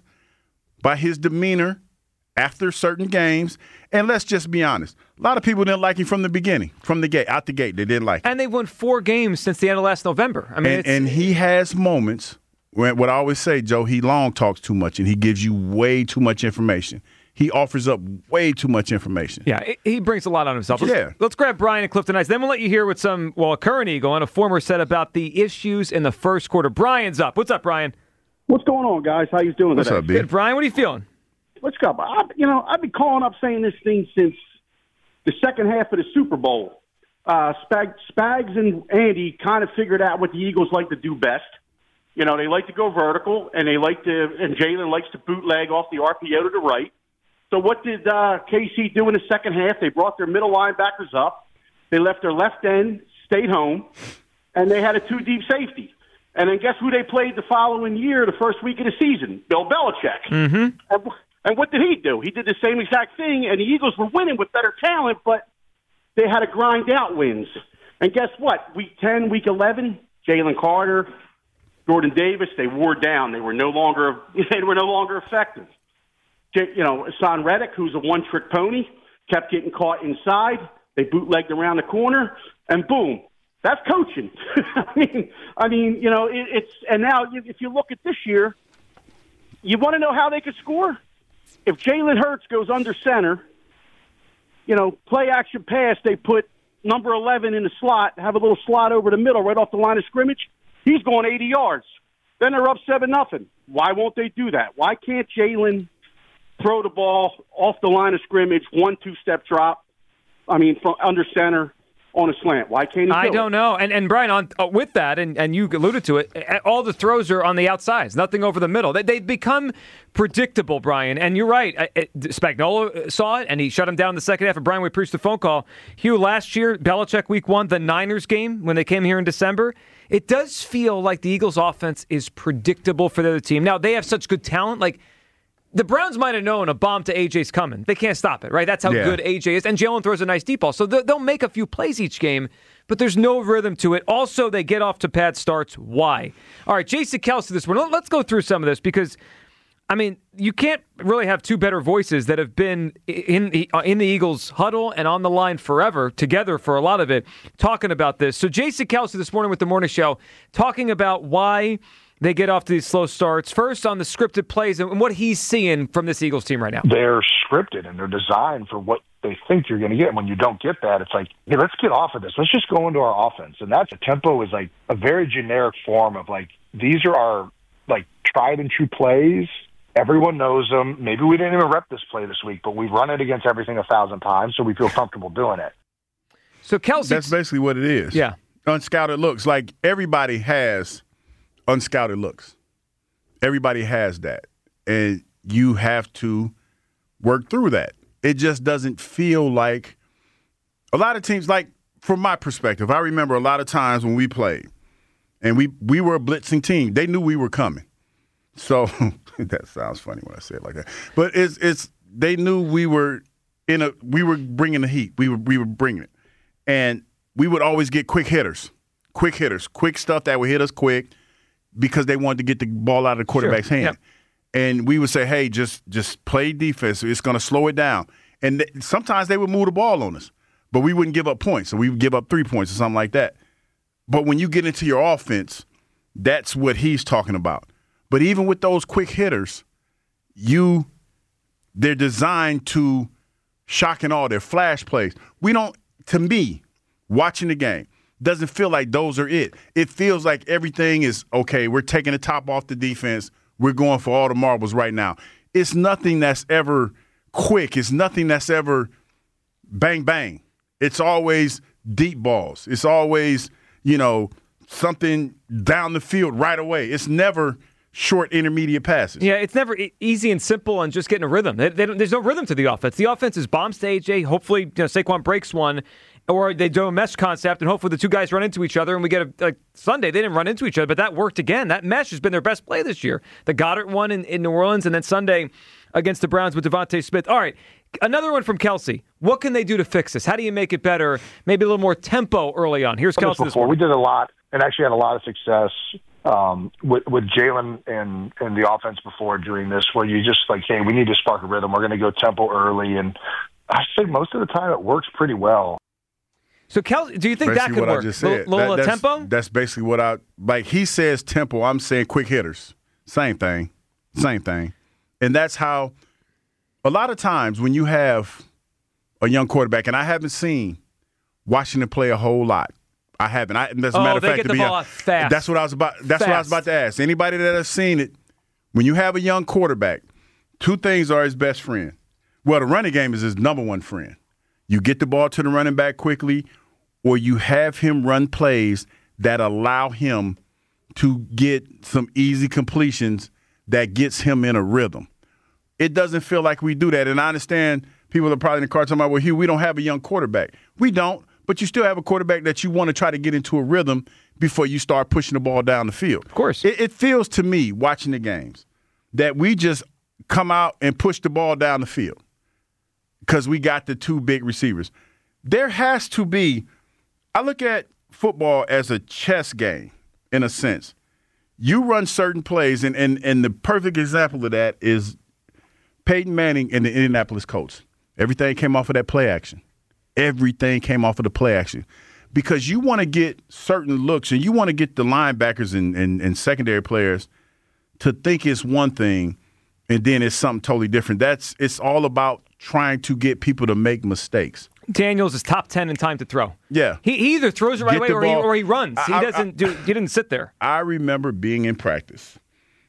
by his demeanor after certain games, and let's just be honest, a lot of people didn't like him from the beginning, from the gate, out the gate. They didn't like him. And they've won four games since the end of last November. I mean, And, it's, and he has moments when, what I always say, Joe, he long talks too much and he gives you way too much information. He offers up way too much information. Yeah, it- he brings a lot on himself. Let's, Yeah. let's grab Brian and Clifton Heights. Then we'll let you hear what some, well, a current Eagle and a former said about the issues in the first quarter. Brian's up. What's up, Brian? What's going on, guys? How you doing What's today? up, B? Good, Brian. What are you feeling? What's up? I, you know, I've been calling up saying this thing since the second half of the Super Bowl. Uh, Spag, Spags and Andy kind of figured out what the Eagles like to do best. You know, they like to go vertical, and they like to, and Jalen likes to bootleg off the R P O to the right. So what did uh, K C do in the second half? They brought their middle linebackers up. They left their left end, stayed home, and they had a two deep safety. And then guess who they played the following year, the first week of the season? Bill Belichick. Mm-hmm. And, and what did he do? He did the same exact thing, and the Eagles were winning with better talent, but they had to grind out wins. And guess what? Week ten, week eleven, Jalen Carter, Jordan Davis, they wore down. They were no longer they were no longer effective. J- You know, Hassan Reddick, who's a one-trick pony, kept getting caught inside. They bootlegged around the corner, and boom. That's coaching. I mean, I mean, you know, it, it's and now if you look at this year, you want to know how they could score. If Jalen Hurts goes under center, you know, play action pass, they put number eleven in the slot, have a little slot over the middle, right off the line of scrimmage. He's going eighty yards. Then they're up seven nothing. Why won't they do that? Why can't Jalen throw the ball off the line of scrimmage, one two step drop? I mean, from under center. On a slant. Why can't he do I don't it? know. And and Brian, on uh, with that, and, and you alluded to it, uh, all the throws are on the outsides, nothing over the middle. They, they've become predictable, Brian. And you're right. I, I, Spagnuolo saw it, and he shut him down in the second half. And Brian, we preached the phone call. Hugh, last year, Belichick week one, the Niners game, when they came here in December, it does feel like the Eagles' offense is predictable for the other team. Now, they have such good talent. Like, the Browns might have known a bomb to A J's coming. They can't stop it, right? That's how Yeah. good A J is. And Jalen throws a nice deep ball. So they'll make a few plays each game, but there's no rhythm to it. Also, they get off to bad starts. Why? All right, Jason Kelce this morning. Let's go through some of this because, I mean, you can't really have two better voices that have been in the, in the Eagles huddle and on the line forever, together for a lot of it, talking about this. So Jason Kelce this morning with the Morning Show, talking about why they get off to these slow starts. First on the scripted plays and what he's seeing from this Eagles team right now. They're scripted and they're designed for what they think you're going to get. When you don't get that, it's like, hey, let's get off of this. Let's just go into our offense. And that's a tempo is like a very generic form of like, these are our like tried and true plays. Everyone knows them. Maybe we didn't even rep this play this week, but we've run it against everything a thousand times, so we feel comfortable doing it. So Kelce, That's basically what it is. Yeah. Unscouted looks. Like everybody has unscouted looks. Everybody has that. And you have to work through that. It just doesn't feel like a lot of teams, like from my perspective, I remember a lot of times when we played and we, we were a blitzing team. They knew we were coming. So that sounds funny when I say it like that. But it's it's they knew we were in a we were bringing the heat. We were we were bringing it. And we would always get quick hitters. Quick hitters, quick stuff that would hit us quick because they wanted to get the ball out of the quarterback's Sure. hand. Yep. And we would say, hey, just just play defense. It's going to slow it down. And th- sometimes they would move the ball on us, but we wouldn't give up points. So we would give up three points or something like that. But when you get into your offense, that's what he's talking about. But even with those quick hitters, you they're designed to shock and awe. They're flash plays. We don't, to me, watching the game, doesn't feel like those are it. It feels like everything is, okay, we're taking the top off the defense. We're going for all the marbles right now. It's nothing that's ever quick. It's nothing that's ever bang, bang. It's always deep balls. It's always, you know, something down the field right away. It's never short intermediate passes. Yeah, it's never e- easy and simple and just getting a rhythm. They, they don't, there's no rhythm to the offense. The offense is bombs to A J. Hopefully, you know, Saquon breaks one, or they do a mesh concept, and hopefully the two guys run into each other, and we get a like Sunday. They didn't run into each other, but that worked again. That mesh has been their best play this year. The Goddard one in, in New Orleans, and then Sunday against the Browns with Devontae Smith. All right, another one from Kelsey. What can they do to fix this? How do you make it better? Maybe a little more tempo early on. Here's Kelsey. Before we did a lot, and actually had a lot of success um, with, with Jalen and, and the offense before doing this, where you just like, hey, we need to spark a rhythm. We're going to go tempo early, and I think most of the time it works pretty well. So, Kelsey, do you think basically that could what work? I just said. L- little that, that's, tempo? That's basically what I like. He says tempo. I'm saying quick hitters. Same thing. Same thing. And that's how a lot of times when you have a young quarterback, and I haven't seen Washington play a whole lot. I haven't. I, as a oh, matter of they fact, get to the be ball a, out fast. That's what I was about. That's fast. what I was about to ask. Anybody that has seen it, when you have a young quarterback, two things are his best friend. Well, the running game is his number one friend. You get the ball to the running back quickly, or you have him run plays that allow him to get some easy completions that gets him in a rhythm. It doesn't feel like we do that. And I understand people are probably in the car talking about, well, Hugh, we don't have a young quarterback. We don't, but you still have a quarterback that you want to try to get into a rhythm before you start pushing the ball down the field. Of course. It, it feels to me, watching the games, that we just come out and push the ball down the field because we got the two big receivers. There has to be – I look at football as a chess game in a sense. You run certain plays, and, and, and the perfect example of that is Peyton Manning and the Indianapolis Colts. Everything came off of that play action. Everything came off of the play action because you want to get certain looks, and you want to get the linebackers and, and, and secondary players to think it's one thing, and then it's something totally different. That's it's all about trying to get people to make mistakes. Daniels is top ten in time to throw. Yeah. He, he either throws it right Get away the or he, ball. or he runs. He I- I- doesn't do. He didn't sit there. I remember being in practice,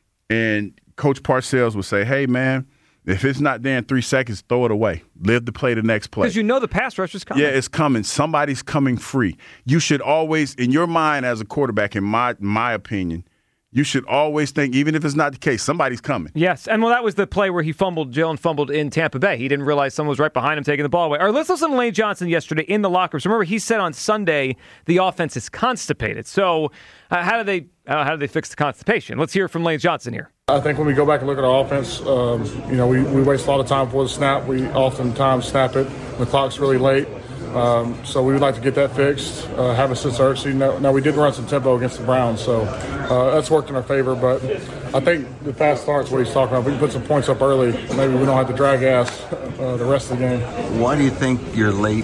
and Coach Parcells would say, hey, man, if it's not there in three seconds, throw it away. Live to play the next play. Because you know the pass rush is coming. Yeah, it's coming. Somebody's coming free. You should always, in your mind as a quarterback, in my my opinion, you should always think, even if it's not the case, somebody's coming. Yes, and well, that was the play where he fumbled, Jalen fumbled in Tampa Bay. He didn't realize someone was right behind him taking the ball away. All right, let's listen to Lane Johnson yesterday in the locker room. So remember, he said on Sunday the offense is constipated. So uh, how do they uh, how do they fix the constipation? Let's hear from Lane Johnson here. I think when we go back and look at our offense, um, you know, we, we waste a lot of time before the snap. We oftentimes snap it. The clock's really late. Um, so we would like to get that fixed, uh, have a sense of urgency. Now, now, we did run some tempo against the Browns, so uh, that's worked in our favor. But I think the fast start's what he's talking about. If we can put some points up early, maybe we don't have to drag ass uh, the rest of the game. Why do you think you're late?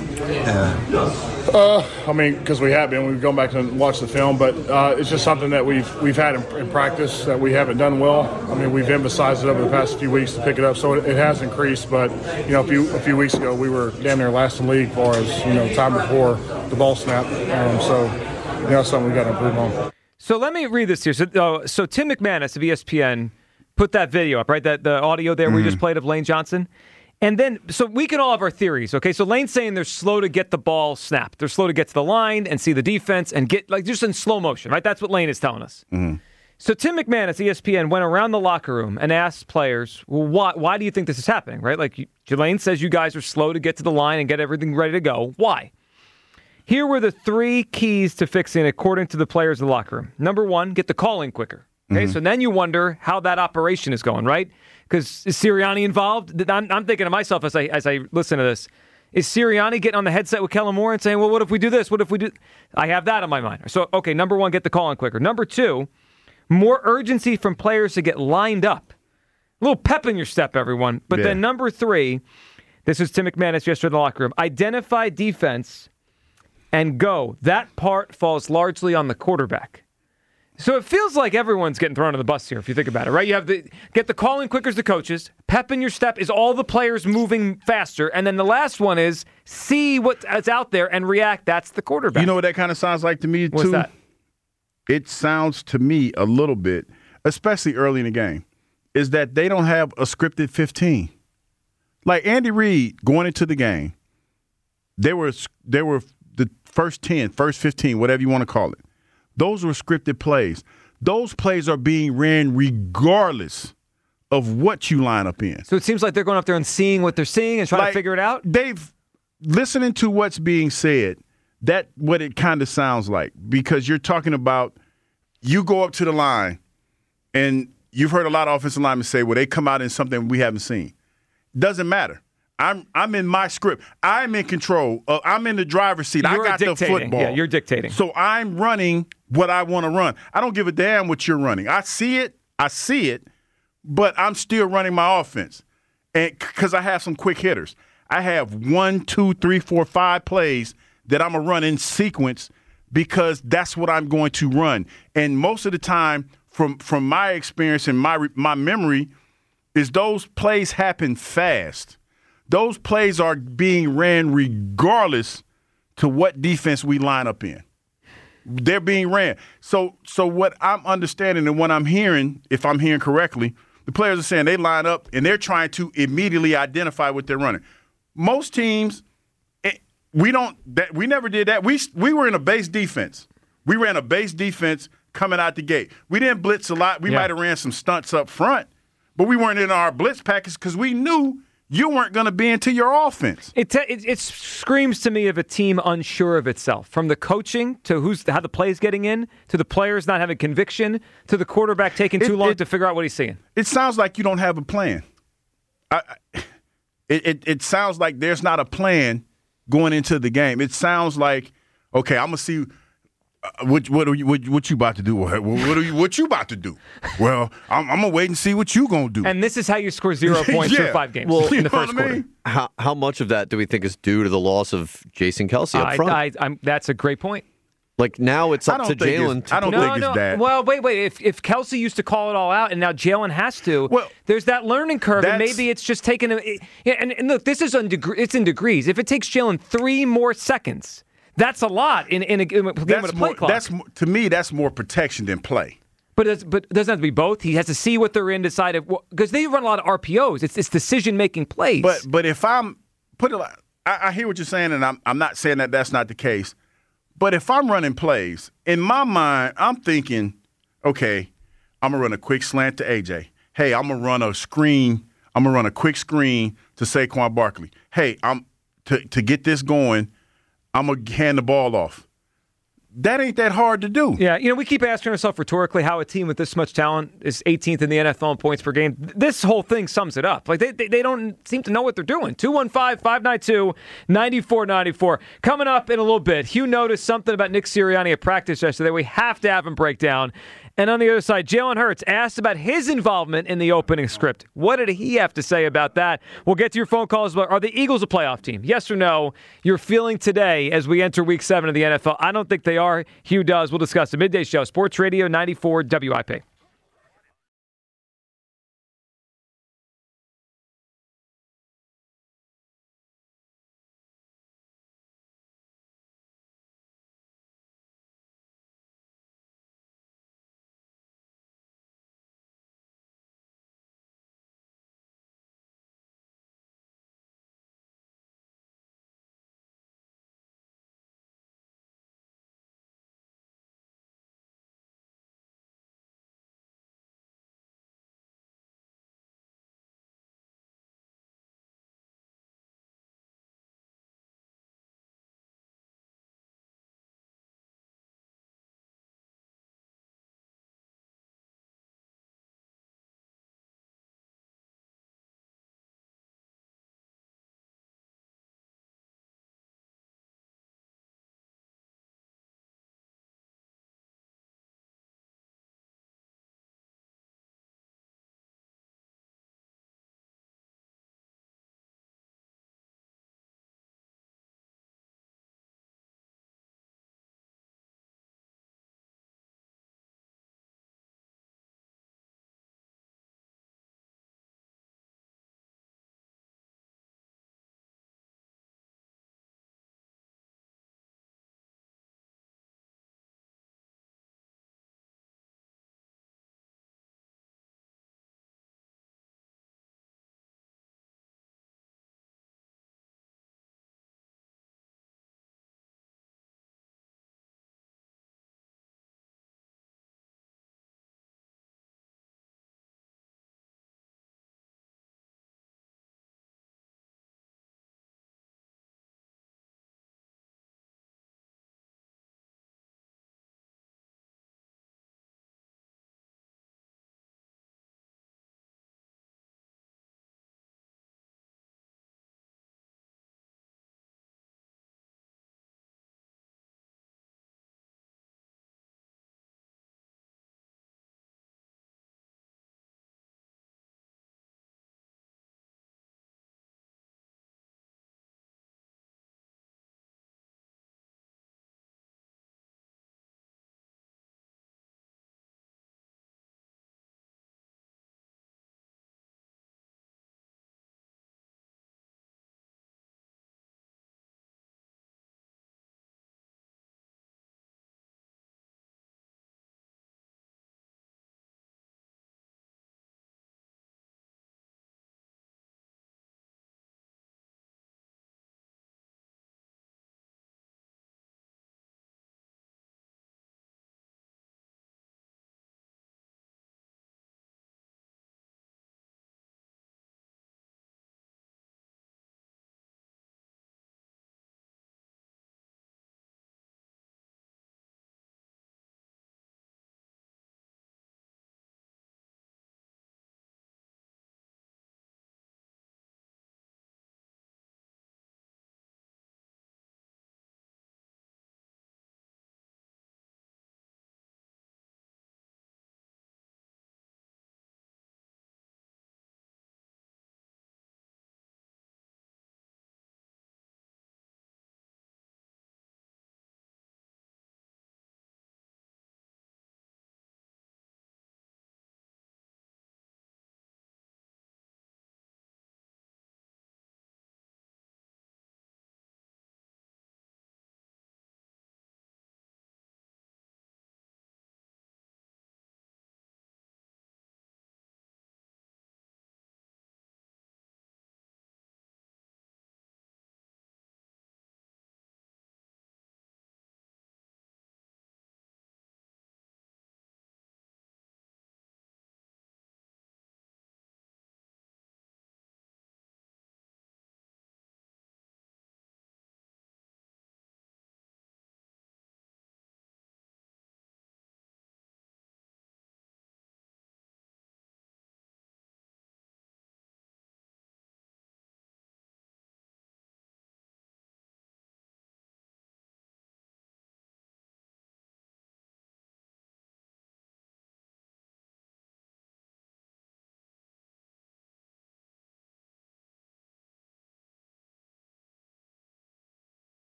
Uh, Uh, I mean, because we have been. We've gone back and watched the film, but uh, it's just something that we've we've had in, in practice that we haven't done well. I mean, we've emphasized it over the past few weeks to pick it up, so it, it has increased. But you know, a few a few weeks ago, we were damn near last in the league as far as you know time before the ball snap. Um, so you know, that's something we got to improve on. So let me read this here. So, uh, so Tim McManus of E S P N put that video up, right? That the audio there mm-hmm. we just played of Lane Johnson. And then, so we can all have our theories, okay? So Lane's saying they're slow to get the ball snapped. They're slow to get to the line and see the defense and get, like, just in slow motion, right? That's what Lane is telling us. Mm-hmm. So Tim McManus, E S P N, went around the locker room and asked players, well, why, why do you think this is happening, right? Like, Lane says you guys are slow to get to the line and get everything ready to go. Why? Here were the three keys to fixing it according to the players in the locker room. Number one, get the call in quicker. Okay, mm-hmm. So then you wonder how that operation is going, right? Because is Sirianni involved? I'm, I'm thinking to myself as I as I listen to this, is Sirianni getting on the headset with Kellen Moore and saying, well, what if we do this? What if we do? I have that on my mind. So, okay, number one, get the call in quicker. Number two, more urgency from players to get lined up. A little pep in your step, everyone. But yeah. Then number three, this is Tim McManus yesterday in the locker room, identify defense and go. That part falls largely on the quarterback. So it feels like everyone's getting thrown on the bus here, if you think about it, right? You have the get the calling quicker as the coaches. Pep in your step is all the players moving faster. And then the last one is see what's out there and react. That's the quarterback. You know what that kind of sounds like to me, too? What's that? It sounds to me a little bit, especially early in the game, is that they don't have a scripted fifteen. Like Andy Reid going into the game, they were they were the first ten, first fifteen, whatever you want to call it. Those were scripted plays. Those plays are being ran regardless of what you line up in. So it seems like they're going up there and seeing what they're seeing and trying like, to figure it out? They've listening to what's being said, that what it kind of sounds like, because you're talking about you go up to the line and you've heard a lot of offensive linemen say, well, they come out in something we haven't seen. Doesn't matter. I'm I'm in my script. I'm in control. Uh, I'm in the driver's seat. You're I got dictating. the football. Yeah, you're dictating. So I'm running what I want to run. I don't give a damn what you're running. I see it. I see it. But I'm still running my offense, and because I have some quick hitters. I have one, two, three, four, five plays that I'm gonna run in sequence because that's what I'm going to run. And most of the time, from from my experience and my my memory, is those plays happen fast. Those plays are being ran regardless to what defense we line up in. They're being ran. So so what I'm understanding and what I'm hearing, if I'm hearing correctly, the players are saying they line up and they're trying to immediately identify what they're running. Most teams, we don't that we never did that. We we were in a base defense. We ran a base defense coming out the gate. We didn't blitz a lot. We Yeah. might have ran some stunts up front, but we weren't in our blitz package because we knew you weren't going to be into your offense. It, te- it it screams to me of a team unsure of itself, from the coaching to who's how the play's getting in, to the players not having conviction, to the quarterback taking too It- long it- to figure out what he's seeing. It sounds like you don't have a plan. I, I, it, it it sounds like there's not a plan going into the game. It sounds like, okay, I'm gonna see uh, what what are you what, what you about to do? What, what are you what you about to do? Well, I'm, I'm gonna wait and see what you gonna do. And this is how you score zero points Yeah. in five games Well, in the you know first what I quarter. mean? How how much of that do we think is due to the loss of Jason Kelsey up I, front? I, I'm, that's a great point. like now it's I up don't to think it's- Jalen. to I don't put- think No, it's no. that. Well, wait, wait. If if Kelsey used to call it all out, and now Jalen has to, Well, there's that learning curve, and that's- maybe it's just taking a. it- yeah, and, and look, this is on degree, it's in degrees. If it takes Jalen three more seconds, that's a lot in in a, in a game that's with a play more, clock. that's mo- to me that's more protection than play. But it's, but it doesn't have to be both. He has to see what they're in, decide if because they run a lot of R P Os. It's it's decision making plays. But but if I'm put it like I, I hear what you're saying, and I'm I'm not saying that that's not the case. But if I'm running plays, in my mind, I'm thinking, okay, I'm gonna run a quick slant to A J. Hey, I'm gonna run a screen. I'm gonna run a quick screen to Saquon Barkley. Hey, I'm to to get this going. I'm gonna hand the ball off. That ain't that hard to do. Yeah, you know, we keep asking ourselves rhetorically how a team with this much talent is eighteenth in the N F L in points per game. This whole thing sums it up. Like, they, they, they don't seem to know what they're doing. two one five, five nine two, nine four nine four. Coming up in a little bit, Hugh noticed something about Nick Sirianni at practice yesterday we have to have him break down. And on the other side, Jalen Hurts asked about his involvement in the opening script. What did he have to say about that? We'll get to your phone calls. Are the Eagles a playoff team? Yes or no? You're feeling today as we enter week seven of the N F L. I don't think they are. Hugh does. We'll discuss the Midday Show. Sports Radio ninety-four W I P.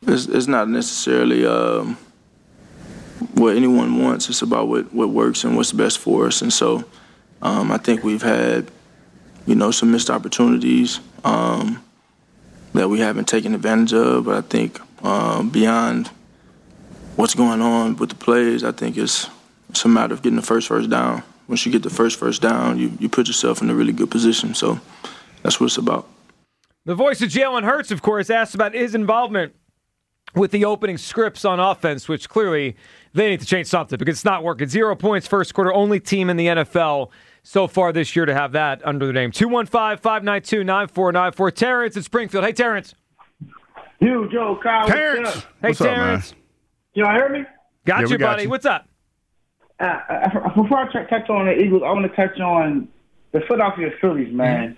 it's, it's not necessarily um, what anyone wants. It's about what, what works and what's best for us. And so um, I think we've had, you know, some missed opportunities um, that we haven't taken advantage of. But I think um, beyond what's going on with the plays, I think it's, it's a matter of getting the first first down. Once you get the first first down, you, you put yourself in a really good position. So that's what it's about. The voice of Jalen Hurts, of course, asked about his involvement with the opening scripts on offense, which clearly they need to change something because it's not working. Zero points first quarter, only team in the N F L so far this year to have that under their name. two one five, five nine two, nine four nine four. Terrence in Springfield. Hey, Terrence. You, Joe, Kyle. Terrence. What's up? Hey, What's up, Terrence. man? Y'all hear me? Got Yeah, you, we got buddy. you. What's up? Uh, uh, before I t- touch on the Eagles, I want to touch on the Philadelphia Phillies, man.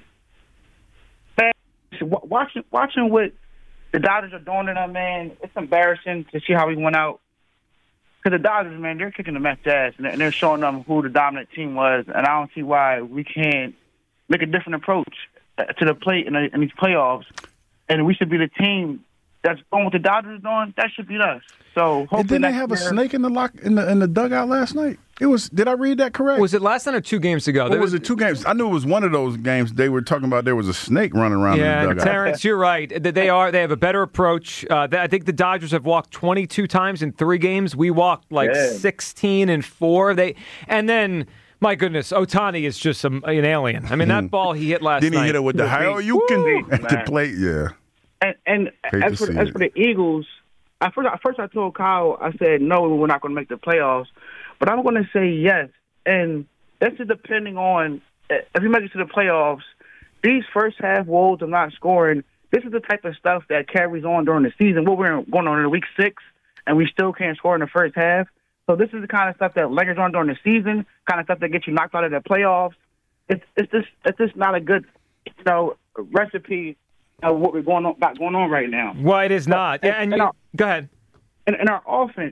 Man, watching watching what the Dodgers are doing to them, man, it's embarrassing to see how we went out. Because the Dodgers, man, they're kicking the Mets' ass, and they're showing them who the dominant team was, and I don't see why we can't make a different approach to the plate in, the, in these playoffs, and we should be the team that's doing what the Dodgers are doing. That should be us. So hopefully, And didn't they next have a year- snake in the lock in the in the dugout last night? It was. Did I read that correct? Was it last night or two games ago? Or There was it two games? I knew it was one of those games. They were talking about there was a snake running around Yeah, in the dugout. Terrence, you're right. That They are. They have a better approach. Uh, I think the Dodgers have walked twenty-two times in three games. We walked like Yeah. sixteen and four. They and then. My goodness, Ohtani is just some, an alien. I mean, that ball he hit last Didn't night. he hit it with the high? You can at the man. plate, yeah. And, and Hate as to for see as it. for the Eagles, at first, at first I told Kyle, I said no, we're not going to make the playoffs, but I'm going to say yes. And that's just depending on if we make it to the playoffs. These first half woes of not scoring, this is the type of stuff that carries on during the season. What we're going on in week six, and we still can't score in the first half. So this is the kind of stuff that lingers on during the season, kind of stuff that gets you knocked out of the playoffs. It's it's just it's just not a good, you know, recipe of what we're going on got going on right now. Well, it is not. And, Yeah, and and you, our, go ahead. in, in our offense,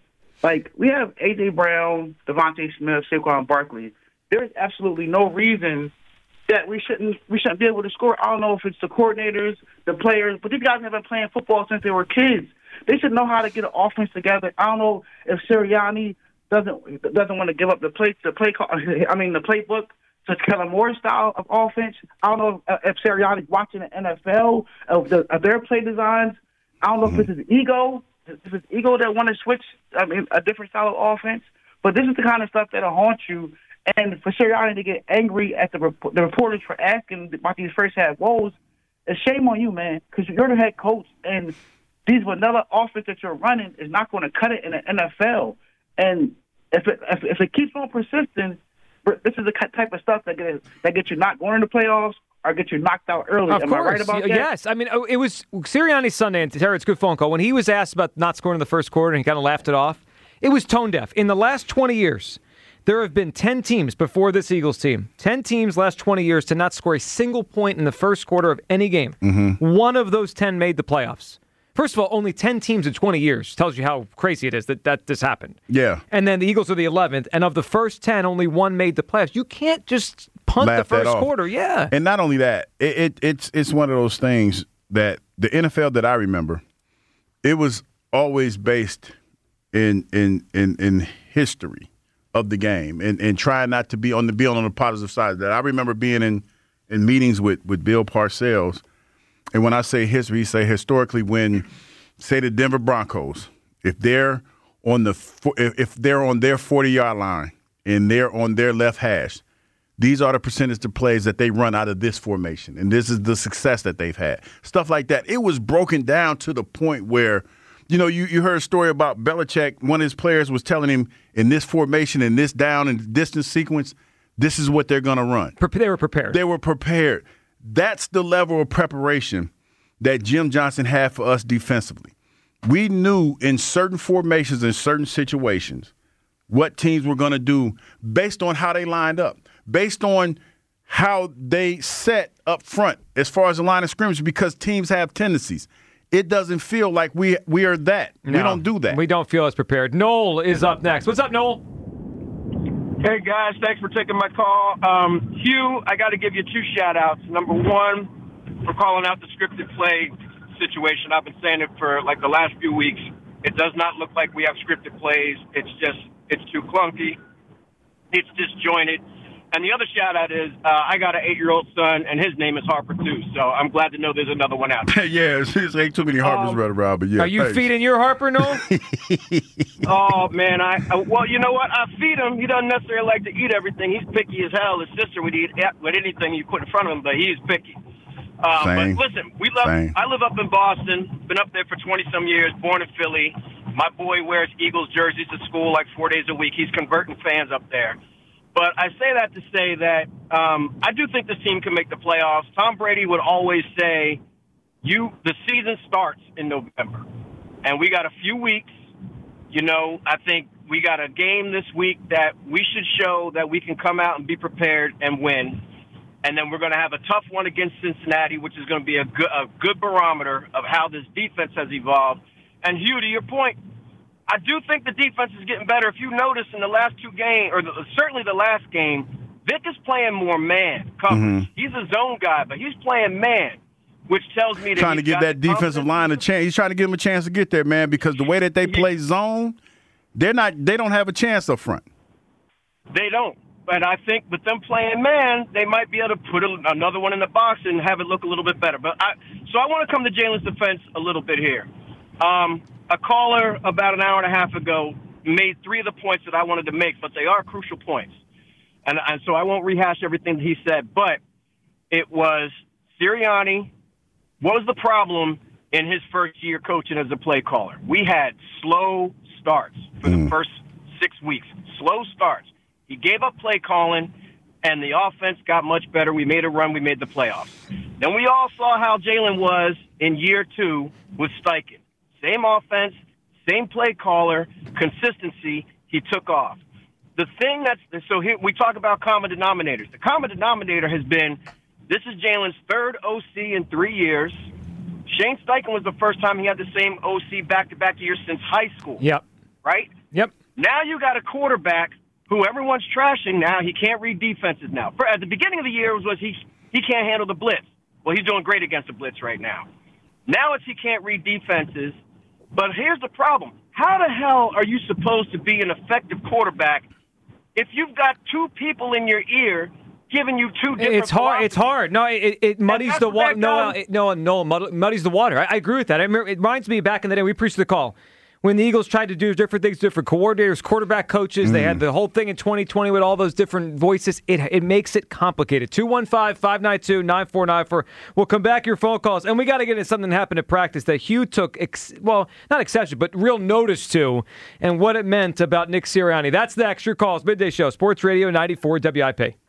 like we have A J Brown, Devontae Smith, Saquon Barkley. There's absolutely no reason that we shouldn't we shouldn't be able to score. I don't know if it's the coordinators, the players, but these guys have been playing football since they were kids. They should know how to get an offense together. I don't know if Sirianni doesn't doesn't want to give up the play the play call, I mean the playbook to Kellen Moore's style of offense. I don't know if, if Sirianni's watching the N F L of, the, of their play designs. I don't know mm-hmm. if it's his ego, if it's ego that want to switch. I mean a different style of offense. But this is the kind of stuff that'll haunt you. And for Sirianni to get angry at the rep- the reporters for asking about these first half woes, it's shame on you, man, because you're the head coach and these vanilla offense that you're running is not going to cut it in the N F L. And if it if, if it keeps on persisting, this is the type of stuff that gets that gets you not going into the playoffs or get you knocked out early. Of Am course. I right about that? Yes. I mean, it was Sirianni Sunday, and Terry, it's a good phone call. When he was asked about not scoring in the first quarter and he kind of laughed it off, it was tone deaf. In the last twenty years, there have been ten teams before this Eagles team, ten teams last twenty years to not score a single point in the first quarter of any game. Mm-hmm. One of those ten made the playoffs. First of all, only ten teams in twenty years tells you how crazy it is that, that this happened. Yeah. And then the Eagles are the eleventh, and of the first ten, only one made the playoffs. You can't just punt Laugh the that first off. quarter. Yeah. And not only that, it, it it's it's one of those things that the N F L that I remember, it was always based in in in, in history of the game and, and trying not to be on the be on the positive side. That I remember being in, in meetings with, with Bill Parcells. And when I say history, he say historically when, say, the Denver Broncos, if they're on the if they're on their forty-yard line and they're on their left hash, these are the percentage of plays that they run out of this formation, and this is the success that they've had. Stuff like that. It was broken down to the point where, you know, you, you heard a story about Belichick. One of his players was telling him in this formation, in this down and distance sequence, this is what they're going to run. They were prepared. They were prepared. That's the level of preparation that Jim Johnson had for us defensively. We knew in certain formations, in certain situations, what teams were going to do based on how they lined up, based on how they set up front as far as the line of scrimmage, because teams have tendencies. It doesn't feel like we we are that. No, we don't do that. We don't feel as prepared. Noel is up next. What's up, Noel? Hey, guys. Thanks for taking my call. Um, Hugh, I got to give you two shout-outs. Number one, for calling out the scripted play situation. I've been saying it for like the last few weeks. It does not look like we have scripted plays. It's just, it's too clunky. It's disjointed. And the other shout out is uh, I got an eight-year-old son, and his name is Harper, too. So I'm glad to know there's another one out there. yeah, there's ain't too many Harpers Um, running around, but yeah. Are you thanks. feeding your Harper, Noel? Oh, man. I, I Well, you know what? I feed him. He doesn't necessarily like to eat everything. He's picky as hell. His sister would eat with anything you put in front of him, but he's picky. Um, Same. but listen, we love. Same. I live up in Boston. Been up there for twenty-some years. Born in Philly. My boy wears Eagles jerseys to school like four days a week. He's converting fans up there. But I say that to say that um, I do think this team can make the playoffs. Tom Brady would always say, "You, the season starts in November, and we got a few weeks. You know, I think we got a game this week that we should show that we can come out and be prepared and win." And then we're going to have a tough one against Cincinnati, which is going to be a good, a good barometer of how this defense has evolved. And, Hugh, to your point, I do think the defense is getting better. If you notice in the last two games, or the, certainly the last game, Vic is playing more man coverage. Mhm. He's a zone guy, but he's playing man, which tells me that Trying to he's give got that the defensive line a chance. He's trying to give them a chance to get there, man, because the way that they play zone, they're not. They don't have a chance up front. They don't. But I think with them playing man, they might be able to put a, another one in the box and have it look a little bit better. But I, so I want to come to Jalen's defense a little bit here. Um, a caller about an hour and a half ago made three of the points that I wanted to make, but they are crucial points. And, and so I won't rehash everything that he said, but it was Sirianni. What was the problem in his first year coaching as a play caller? We had slow starts for the first six weeks. Slow starts. He gave up play calling, and the offense got much better. We made a run. We made the playoffs. Then we all saw how Jalen was in year two with Steichen. Same offense, same play caller, consistency. He took off. The thing that's – so here we talk about common denominators. The common denominator has been this is Jalen's third O C in three years. Shane Steichen was the first time he had the same O C back-to-back years since high school. Yep. Right? Yep. Now you got a quarterback – who everyone's trashing now. He can't read defenses now. For, at the beginning of the year, it was he he can't handle the blitz. Well, he's doing great against the blitz right now. Now it's he can't read defenses. But here's the problem. How the hell are you supposed to be an effective quarterback if you've got two people in your ear giving you two different It's hard. philosophies? It's hard. No, it, it muddies that's the what water. that No, does. it, no, no, mud- muddies the water. I, I agree with that. I remember, it reminds me back in the day, we preached the call. When the Eagles tried to do different things, different coordinators, quarterback coaches, they had the whole thing in twenty twenty with all those different voices. It it makes it complicated. two one five, five nine two, nine four nine four. We'll come back your phone calls. And we got to get into something that happened at practice that Hugh took, ex- well, not exception, but real notice to, and what it meant about Nick Sirianni. That's next. Your calls. Midday Show. Sports Radio ninety-four W I P.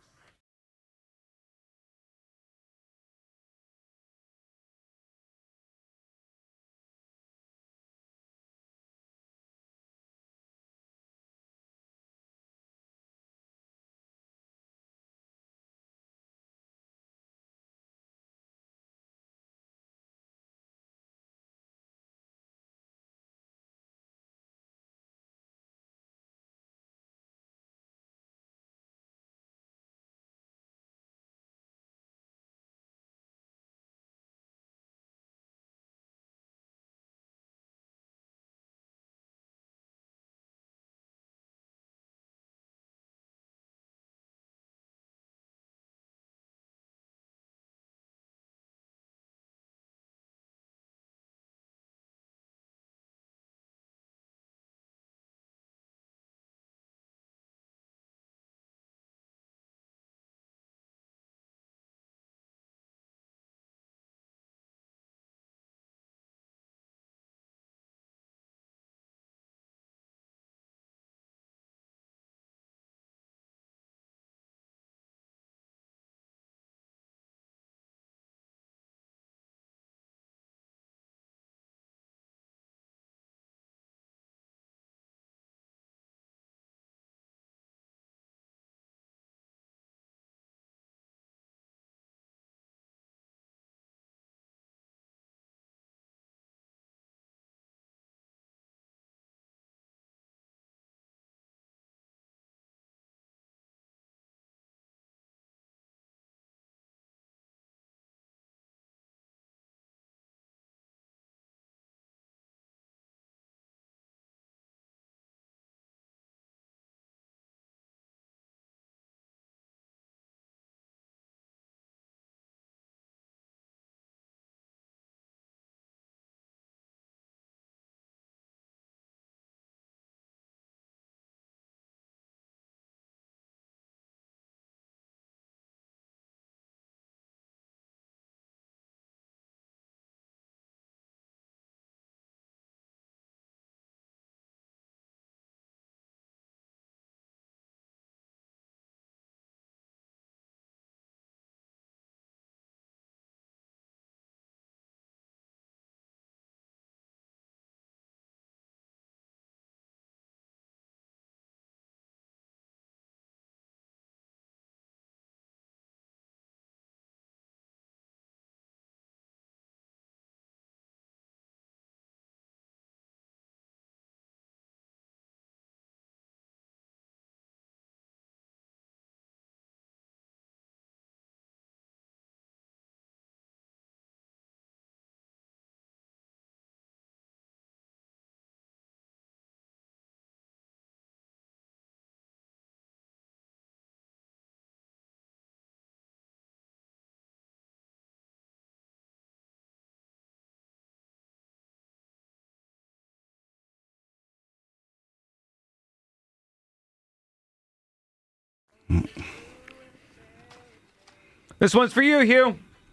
This one's for you, Hugh.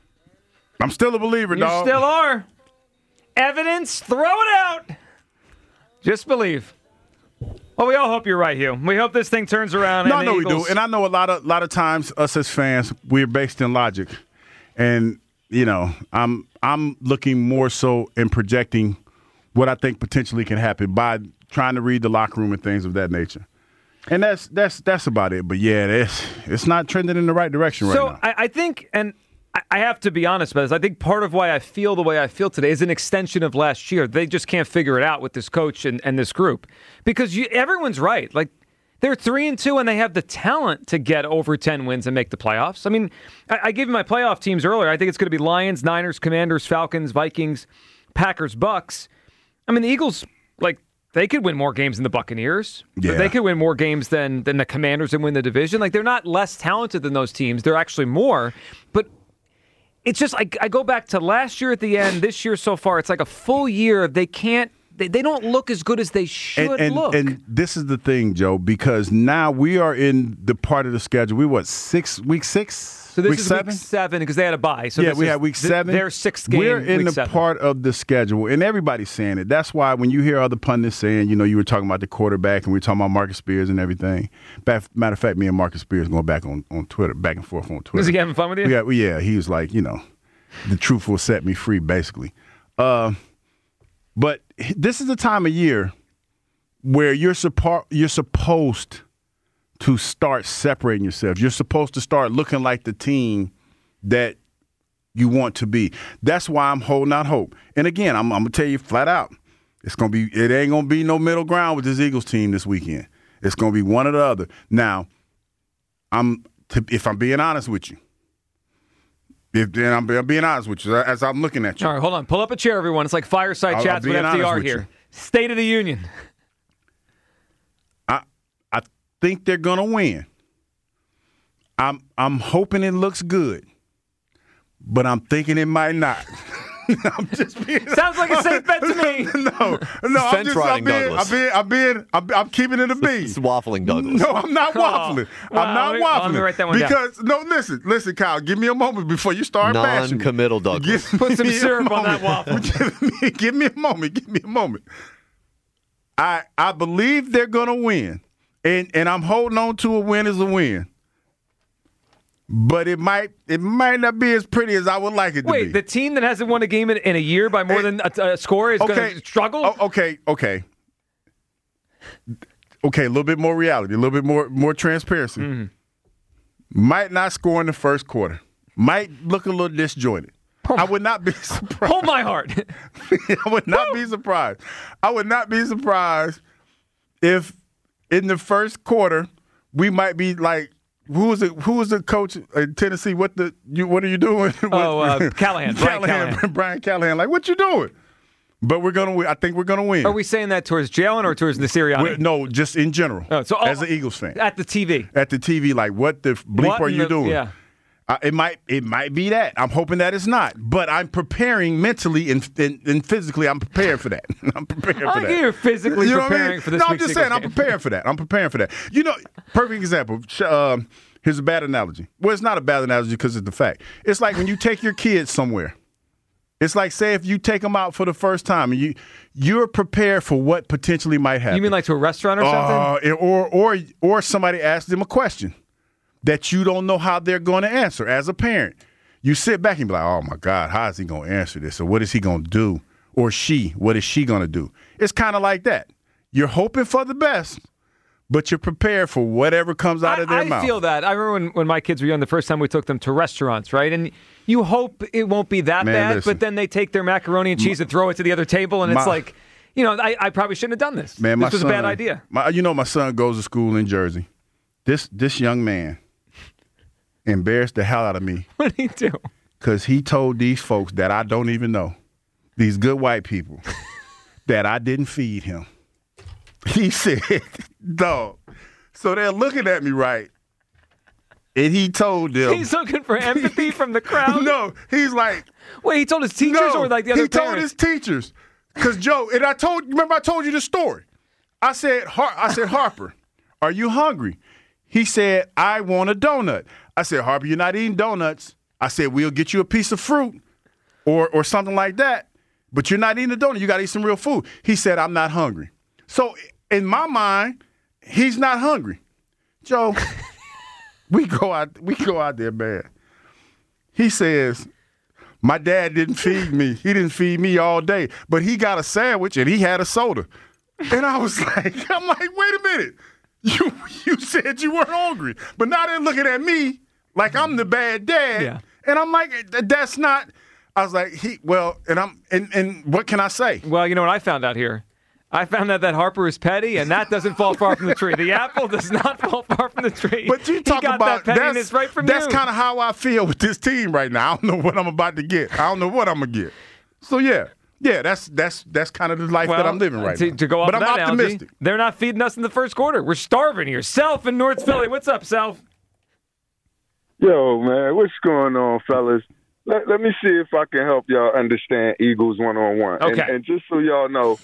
I'm still a believer, you dog. You still are. Evidence, throw it out. Just believe. Well, we all hope you're right, Hugh. We hope this thing turns around. No, and I know Eagles... we do. And I know a lot of lot of times us as fans, we're based in logic. And, you know, I'm I'm looking more so in projecting what I think potentially can happen by trying to read the locker room and things of that nature. And that's that's that's about it. But, yeah, it's, it's not trending in the right direction right so now. So I, I think, and I have to be honest about this, I think part of why I feel the way I feel today is an extension of last year. They just can't figure it out with this coach and, and this group. Because you, everyone's right. Like, they're three and two, and they have the talent to get over ten wins and make the playoffs. I mean, I, I gave you my playoff teams earlier. I think it's going to be Lions, Niners, Commanders, Falcons, Vikings, Packers, Bucks. I mean, the Eagles, like, they could win more games than the Buccaneers. Yeah. They could win more games than, than the Commanders and win the division. Like, they're not less talented than those teams. They're actually more. But it's just, I, I go back to last year at the end, this year so far, it's like a full year. They can't, they, they don't look as good as they should and, and, look. And this is the thing, Joe, because now we are in the part of the schedule. We, what, six, week six? So this week is seven? week seven because they had a bye. So yeah, this we is had week th- seven. Their sixth game. We're in week the seven. part of the schedule, and everybody's saying it. That's why when you hear other pundits saying, you know, you were talking about the quarterback, and we were talking about Marcus Spears and everything. Back, matter of fact, me and Marcus Spears going back on, on Twitter, back and forth on Twitter. Is he having fun with you? Yeah, well, yeah. He was like, you know, the truth will set me free, basically. Uh, but this is the time of year where you're suppo- you're supposed to start separating yourself. You're supposed to start looking like the team that you want to be. That's why I'm holding out hope. And again, I'm, I'm gonna tell you flat out, it's gonna be. It ain't gonna be no middle ground with this Eagles team this weekend. It's gonna be one or the other. Now, I'm to, if I'm being honest with you. If then I'm, I'm being honest with you as I'm looking at you. All right, hold on. Pull up a chair, everyone. It's like fireside I'll, chats I'll with F D R with here. you. State of the Union. I I think they're gonna win. I'm I'm hoping it looks good. But I'm thinking it might not. I'm just being, Sounds like a safe bet to me. No, no, I'm just I'm being, I'm being, I'm being, I'm, I'm keeping it a B. It's waffling, Douglas. No, I'm not waffling. Oh, well, I'm not let me, waffling. let me write that one because down. no, listen, listen, Kyle. Give me a moment before you start bashing me. Non-committal, Douglas. Give Put some me a syrup on that moment. waffle. Give me, give me a moment. Give me a moment. I I believe they're gonna win, and and I'm holding on to a win as a win. But it might it might not be as pretty as I would like it to Wait, be. the team that hasn't won a game in, in a year by more than a, a score is Okay. going to struggle? Oh, okay, okay. Okay, a little bit more reality, a little bit more more transparency. Mm. Might not score in the first quarter. Might look a little disjointed. I would not be surprised. Hold my heart. I would not be surprised. I would not be surprised if in the first quarter we might be like, who was the who was the coach in Tennessee? What the you what are you doing? Oh, uh, Callahan. Brian Callahan, Callahan. Brian Callahan. Like, what you doing? But we're gonna win. I think we're gonna win. Are we saying that towards Jalen or towards the Sirianni? We're- no, just in general. Oh, so, oh, as an Eagles fan, At the T V. at the T V, like, what the bleep What are in you the- doing? yeah. Uh, it might it might be that. I'm hoping that it's not. But I'm preparing mentally and, and, and physically. I'm prepared for that. I'm prepared for I that. think you're physically You know what I preparing mean? for this No, I'm week's just saying. Eagles I'm game. preparing for that. I'm preparing for that. You know, perfect example. Sh- Um, here's a bad analogy. Well, it's not a bad analogy because it's the fact. It's like when you take your kids somewhere. It's like, say, if you take them out for the first time and you you're prepared for what potentially might happen. You mean like to a restaurant or something? Uh, or or or somebody asks them a question that you don't know how they're going to answer as a parent. You sit back and be like, oh, my God, how is he going to answer this? Or what is he going to do? Or she, what is she going to do? It's kind of like that. You're hoping for the best, but you're prepared for whatever comes out I, of their I mouth. feel that. I remember when, when my kids were young, the first time we took them to restaurants, right? And you hope it won't be that Man, bad, listen. but then they take their macaroni and cheese and throw it to the other table, and it's My- like, you know, I, I probably shouldn't have done this. Man, my this was son, a bad idea. My, you know, my son goes to school in Jersey. This this young man embarrassed the hell out of me. What did he do? Because he told these folks that I don't even know, these good white people, that I didn't feed him. He said, dog. So they're looking at me right. And he told them. He's looking for empathy from the crowd? No, he's like. Wait, he told his teachers no, or like the other he told parents? his teachers. Because Joe, and I told, remember I told you the story. I said, Har- I said, Harper, are you hungry? He said, I want a donut. I said, Harper, you're not eating donuts. I said, we'll get you a piece of fruit or or something like that, but you're not eating a donut. You got to eat some real food. He said, I'm not hungry. So in my mind, he's not hungry. Joe, we go out, we go out there, man. He says, my dad didn't feed me. He didn't feed me all day, but he got a sandwich and he had a soda. And I was like, I'm like, wait a minute. You you said you weren't hungry, but now they're looking at me like I'm the bad dad. Yeah. And I'm like, that's not. I was like, he well, and I'm and and what can I say? Well, you know what I found out here? I found out that Harper is petty, and that doesn't fall far from the tree. The apple does not fall far from the tree. But you talk he got about that pettiness that's right from that's you. kind of how I feel with this team right now. I don't know what I'm about to get. I don't know what I'm gonna get. So yeah. Yeah, that's that's that's kind of the life well, that I'm living right to, now. To go off but I'm that optimistic. Analogy, they're not feeding us in the first quarter. We're starving here. Self in North Philly. What's up, Self? Yo, man, what's going on, fellas? Let, let me see if I can help y'all understand Eagles one-on-one. Okay. And, and just so y'all know,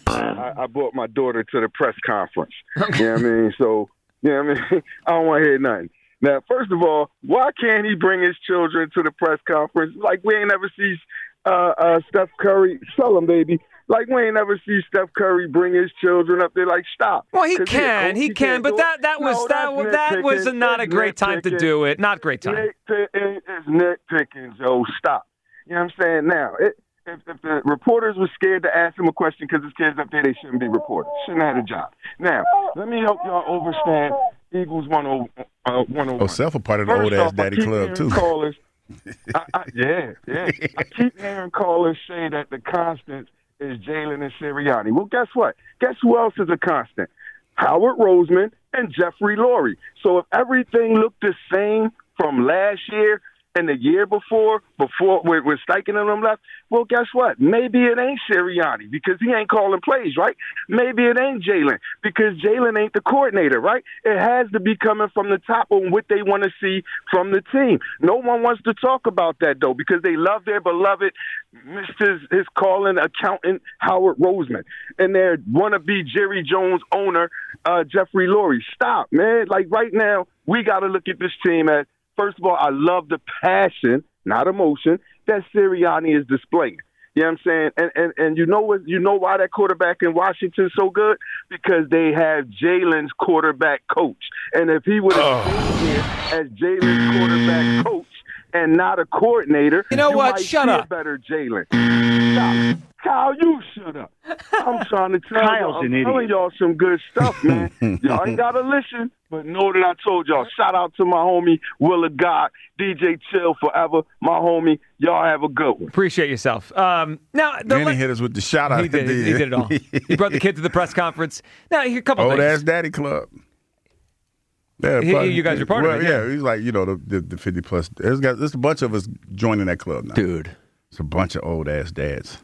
I, I brought my daughter to the press conference. Okay. You know what I mean? So, you know what I mean? I don't want to hear nothing. Now, first of all, why can't he bring his children to the press conference? Like, we ain't never see uh, uh, Steph Curry. Sell him, baby. Like, we ain't never see Steph Curry bring his children up there. Like, stop. Well, he 'Cause can, he, he can, but that that was no, that was that was a, not a great time to do it. Not a great time. Nitpick, it's nitpicking, Joe. Stop. You know what I'm saying? Now, it, if, if the reporters were scared to ask him a question because his kids up there, they shouldn't be reporters. Shouldn't have had a job. Now, let me help y'all understand Eagles one oh one. Oh, Self a part of the First old ass off, daddy I keep club hearing too. Callers, I, I, yeah, yeah. I keep hearing callers say that the constant is Jalen and Sirianni. Well, guess what? Guess who else is a constant? Howard Roseman and Jeffrey Lurie. So if everything looked the same from last year and the year before, before when, when Steichen and them left, well, guess what? Maybe it ain't Sirianni because he ain't calling plays, right? Maybe it ain't Jalen because Jalen ain't the coordinator, right? It has to be coming from the top on what they want to see from the team. No one wants to talk about that, though, because they love their beloved Mister his calling accountant, Howard Roseman, and their wannabe Jerry Jones owner, uh, Jeffrey Lurie. Stop, man. Like, right now, we got to look at this team as, first of all, I love the passion, not emotion, that Sirianni is displaying. You know what I'm saying? And and, and you know what? You know why that quarterback in Washington is so good? Because they have Jalen's quarterback coach. And if he would have oh. stayed here as Jalen's quarterback coach and not a coordinator, you know you what? might Shut see up, a better Jalen. Stop. Kyle, you shut up. I'm trying to tell Kyle's y'all, I'm an idiot. telling y'all some good stuff, man. Y'all ain't got to listen, but know that I told y'all. Shout out to my homie, Willa God, D J Chill Forever, my homie. Y'all have a good one. Appreciate yourself. Um, now, the Then he hit us with the shout out. He did, he, he did it all. He brought the kid to the press conference. Now, here a couple Old things. ass daddy club. Yeah, He- but- you guys are part of well, it, yeah. Yeah, he's like, you know, the, the, the fifty plus. There's got there's a bunch of us joining that club now. Dude. It's a bunch of old ass dads.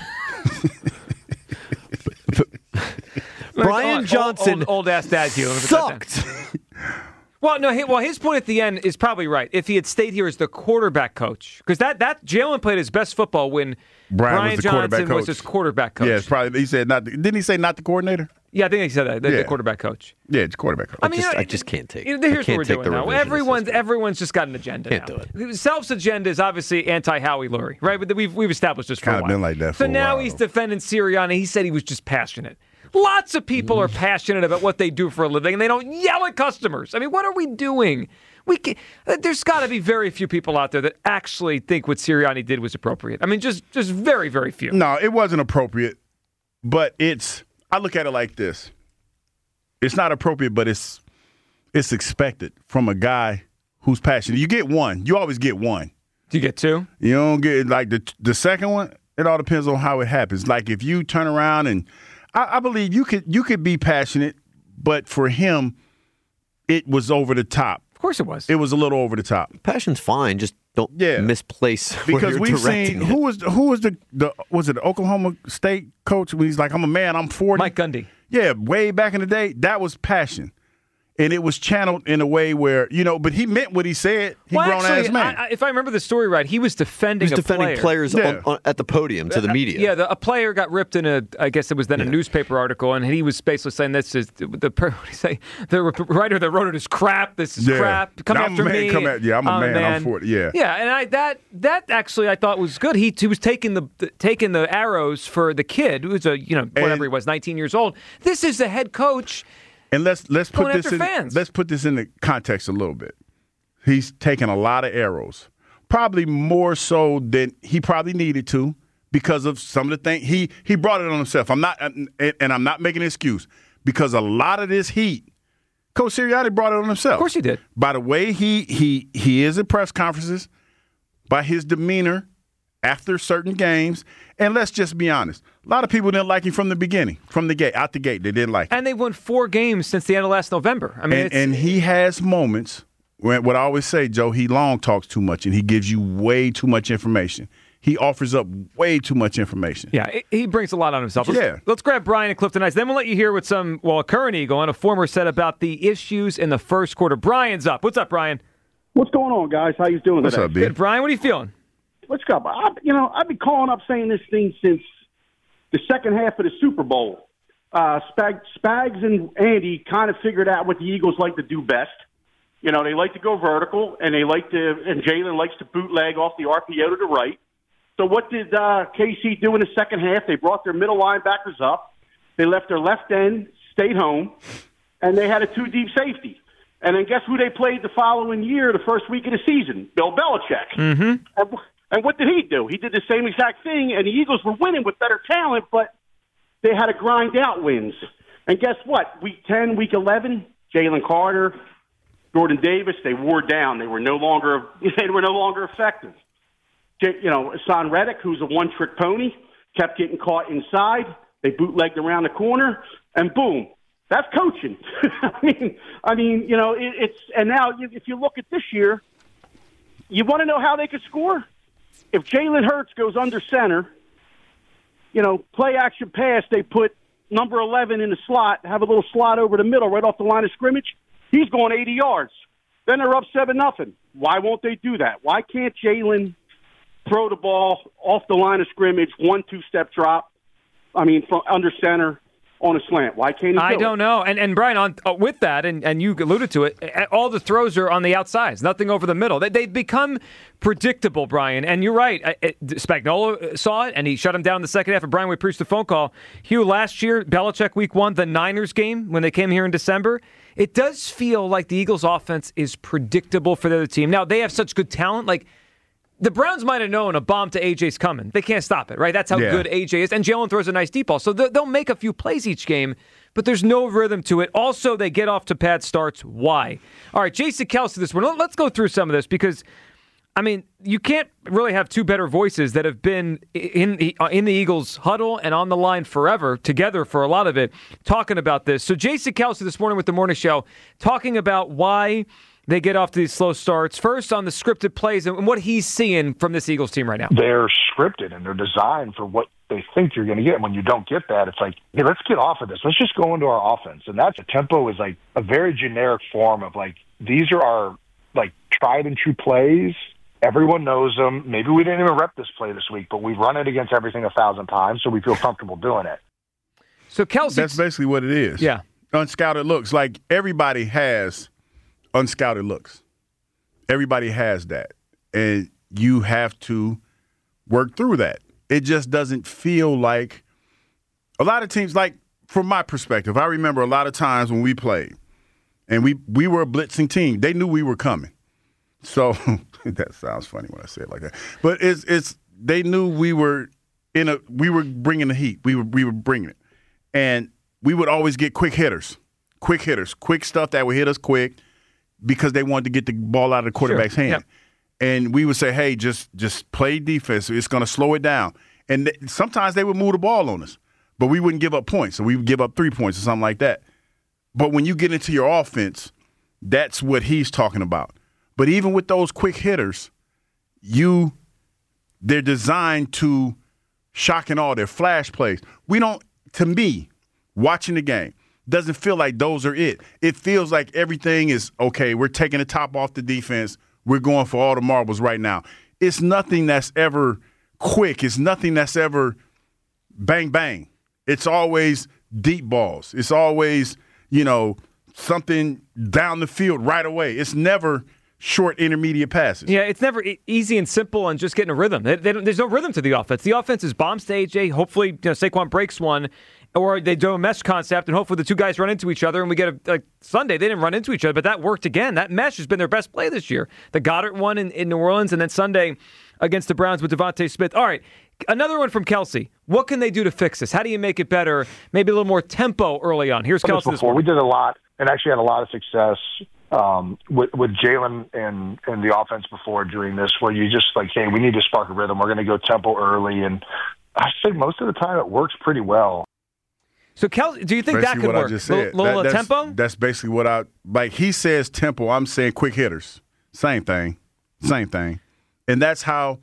Brian Old- Johnson old, old ass dad to you. sucked. Well, no. He, well, his point at the end is probably right. If he had stayed here as the quarterback coach, because that that Jalen played his best football when Brian, Brian was the Johnson quarterback coach. was his quarterback coach. Yeah, it's probably. He said not. The, didn't he say not the coordinator? Yeah, I think he said that. The, Yeah. the quarterback coach. Yeah, it's quarterback coach. I mean, just, you know, I just can't take. You know, here's I can't what we're take doing the now. revisionist Everyone's history. everyone's just got an agenda Can't now. do it. Self's agenda is obviously anti-Howie Lurie, right? But we've we've established this for Kinda a while. been like that for so a now while, he's though. defending Sirianni. He said he was just passionate. Lots of people are passionate about what they do for a living, and they don't yell at customers. I mean, what are we doing? We can, there's got to be very few people out there that actually think what Sirianni did was appropriate. I mean, just just very, very few. No, it wasn't appropriate, but it's. I look at it like this. It's not appropriate, but it's it's expected from a guy who's passionate. You get one. You always get one. Do you get two? You don't get like the the second one. It all depends on how it happens. Like if you turn around and I, I believe you could you could be passionate, but for him, it was over the top. Of course, it was. It was a little over the top. Passion's fine. Just don't Yeah. misplace where Because you're we've directing seen it. who was who was the, the was it the Oklahoma State coach when he's like, I'm a man, I'm forty. Mike Gundy. Yeah, way back in the day, that was passion. And it was channeled in a way where, you know, but he meant what he said. He well, grown actually, ass man. I, I, if I remember the story right, he was defending He was a defending player. players Yeah. on, on, at the podium to the media. Uh, yeah, the, a player got ripped in a, I guess it was then a newspaper article, and he was basically saying this is the what did he say? The writer that wrote it is crap. This is Yeah. crap. Come Now, I'm after a man, me. come at- yeah, I'm a man, I'm forty, yeah. yeah, and I that that actually I thought was good. He he was taking the, the taking the arrows for the kid who was a you know whatever And- he was, nineteen years old. This is the head coach. And let's let's put Going this after in fans. let's put this into context a little bit. He's taken a lot of arrows, probably more so than he probably needed to, because of some of the things he he brought it on himself. I'm not, and, and I'm not making an excuse, because a lot of this heat, Coach Sirianni brought it on himself. Of course he did. By the way he he he is at press conferences, by his demeanor after certain games, and let's just be honest, a lot of people didn't like him from the beginning, from the gate, out the gate. They didn't like him. And they've won four games since the end of last November. I mean, and, it's, and he has moments when, what I always say, Joe, he long talks too much and he gives you way too much information. He offers up way too much information. Yeah, he- he brings a lot on himself. Let's, Yeah. let's grab Brian and Clifton Heights. Then we'll let you hear what some, well, a current Eagle and a former said about the issues in the first quarter. Brian's up. What's up, Brian? What's going on, guys? How you doing What's today? up, B? Good. Brian, what are you feeling? What's up? I, you know, I've been calling up saying this thing since the second half of the Super Bowl. Uh, Spag, Spags and Andy kind of figured out what the Eagles like to do best. You know, they like to go vertical, and they like to, and Jalen likes to bootleg off the R P O to the right. So what did uh, K C do in the second half? They brought their middle linebackers up. They left their left end, stayed home, and they had a two-deep safety. And then guess who they played the following year, the first week of the season? Bill Belichick. Mm-hmm. And, and what did he do? He did the same exact thing, and the Eagles were winning with better talent, but they had to grind out wins. And guess what? Week ten, week eleven, Jalen Carter, Jordan Davis, they wore down. They were no longer they were no longer effective. J- You know, Hassan Reddick, who's a one-trick pony, kept getting caught inside. They bootlegged around the corner, and boom, that's coaching. I mean, I mean, you know, it, it's and now if you look at this year, you want to know how they could score? If Jalen Hurts goes under center, you know, play action pass, they put number eleven in the slot, have a little slot over the middle right off the line of scrimmage. He's going eighty yards. Then they're up seven nothing. Why won't they do that? Why can't Jalen throw the ball off the line of scrimmage, one two step drop? I mean, from under center on a slant. Why can't he? I do don't it? know. And and Brian, on uh, with that, and, and you alluded to it, uh, all the throws are on the outsides, nothing over the middle. They, they've become predictable, Brian. And you're right. Uh, it, Spagnuolo saw it, and he shut him down in the second half. And Brian, we preached the phone call. Hugh, last year, Belichick week one, the Niners game, when they came here in December, it does feel like the Eagles' offense is predictable for the other team. Now, they have such good talent. Like, the Browns might have known a bomb to A J's coming. They can't stop it, right? That's how Yeah. good A J is. And Jalen throws a nice deep ball. So they'll they'll make a few plays each game, but there's no rhythm to it. Also, they get off to bad starts. Why? All right, Jason Kelsey this one. Let's go through some of this because, I mean, you can't really have two better voices that have been in the, in the Eagles huddle and on the line forever, together for a lot of it, talking about this. So Jason Kelsey this morning with the Morning Show, talking about why they get off to these slow starts. First on the scripted plays and what he's seeing from this Eagles team right now. They're scripted and they're designed for what they think you're going to get. And when you don't get that, it's like, hey, let's get off of this. Let's just go into our offense. And that's a tempo is like a very generic form of like, these are our like tried and true plays. Everyone knows them. Maybe we didn't even rep this play this week, but we've run it against everything a thousand times, so we feel comfortable doing it. So Kelsey, That's basically what it is. Yeah. Unscouted looks. Like everybody has unscouted looks. Everybody has that. And you have to work through that. It just doesn't feel like a lot of teams, like from my perspective, I remember a lot of times when we played and we, we were a blitzing team. They knew we were coming. So that sounds funny when I say it like that. But it's it's they knew we were in a we were bringing the heat. We were we were bringing it. And we would always get quick hitters. Quick hitters, quick stuff that would hit us quick because they wanted to get the ball out of the quarterback's Sure. hand. Yep. And we would say, "Hey, just just play defense. It's going to slow it down." And th- sometimes they would move the ball on us, but we wouldn't give up points. So we would give up three points or something like that. But when you get into your offense, that's what he's talking about. But even with those quick hitters, you they're designed to shock and awe. They're flash plays. We don't, to me, watching the game, doesn't feel like those are it. It feels like everything is, okay, we're taking the top off the defense. We're going for all the marbles right now. It's nothing that's ever quick. It's nothing that's ever bang, bang. It's always deep balls. It's always, you know, something down the field right away. It's never short intermediate passes. Yeah, it's never e- easy and simple and just getting a rhythm. They, they there's no rhythm to the offense. The offense is bombs to A J. Hopefully, you know, Saquon breaks one, or they do a mesh concept, and hopefully the two guys run into each other, and we get a like Sunday. They didn't run into each other, but that worked again. That mesh has been their best play this year. The Goddard one in, in New Orleans, and then Sunday against the Browns with Devontae Smith. All right, another one from Kelsey. What can they do to fix this? How do you make it better? Maybe a little more tempo early on. Here's Kelsey this before. morning. We did a lot and actually had a lot of success um, with, with Jalen and, and the offense before doing this, where you just like, hey, we need to spark a rhythm. We're going to go tempo early. And I think most of the time it works pretty well. So, Kelsey, do you think basically that could what work? I just said. Little, little That- that's, tempo? That's basically what I like. He says tempo. I'm saying quick hitters. Same thing. Same thing. And that's how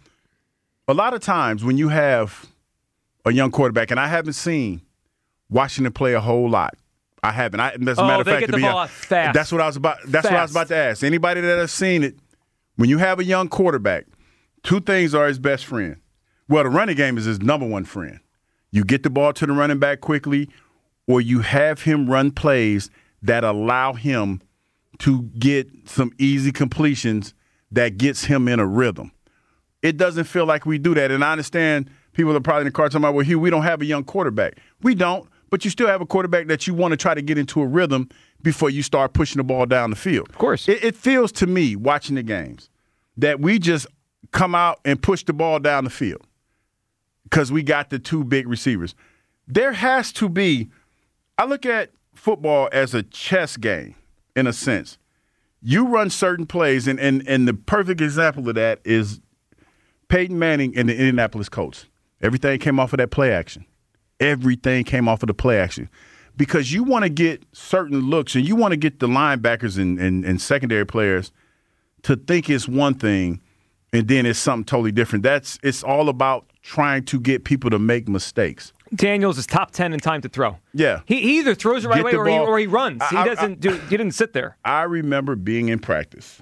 a lot of times when you have a young quarterback, and I haven't seen Washington play a whole lot. I haven't. I, as a Oh, matter of they fact, get to the be ball hon- out fast. That's what I was about. That's what I was Fast. about to ask. Anybody that has seen it, when you have a young quarterback, two things are his best friend. Well, the running game is his number one friend. You get the ball to the running back quickly, or you have him run plays that allow him to get some easy completions that gets him in a rhythm. It doesn't feel like we do that. And I understand people are probably in the car talking about, well, Hugh, we don't have a young quarterback. We don't, but you still have a quarterback that you want to try to get into a rhythm before you start pushing the ball down the field. Of course. It, it feels to me, watching the games, that we just come out and push the ball down the field because we got the two big receivers. There has to be – I look at football as a chess game in a sense. You run certain plays, and, and, and the perfect example of that is Peyton Manning and the Indianapolis Colts. Everything came off of that play action. Everything came off of the play action. Because you want to get certain looks, and you want to get the linebackers and, and, and secondary players to think it's one thing, and then it's something totally different. That's It's all about trying to get people to make mistakes. Daniels is top ten in time to throw. Yeah. He, he either throws it right Get away the or he, ball. or he runs. He I- I- doesn't do. He didn't sit there. I remember being in practice,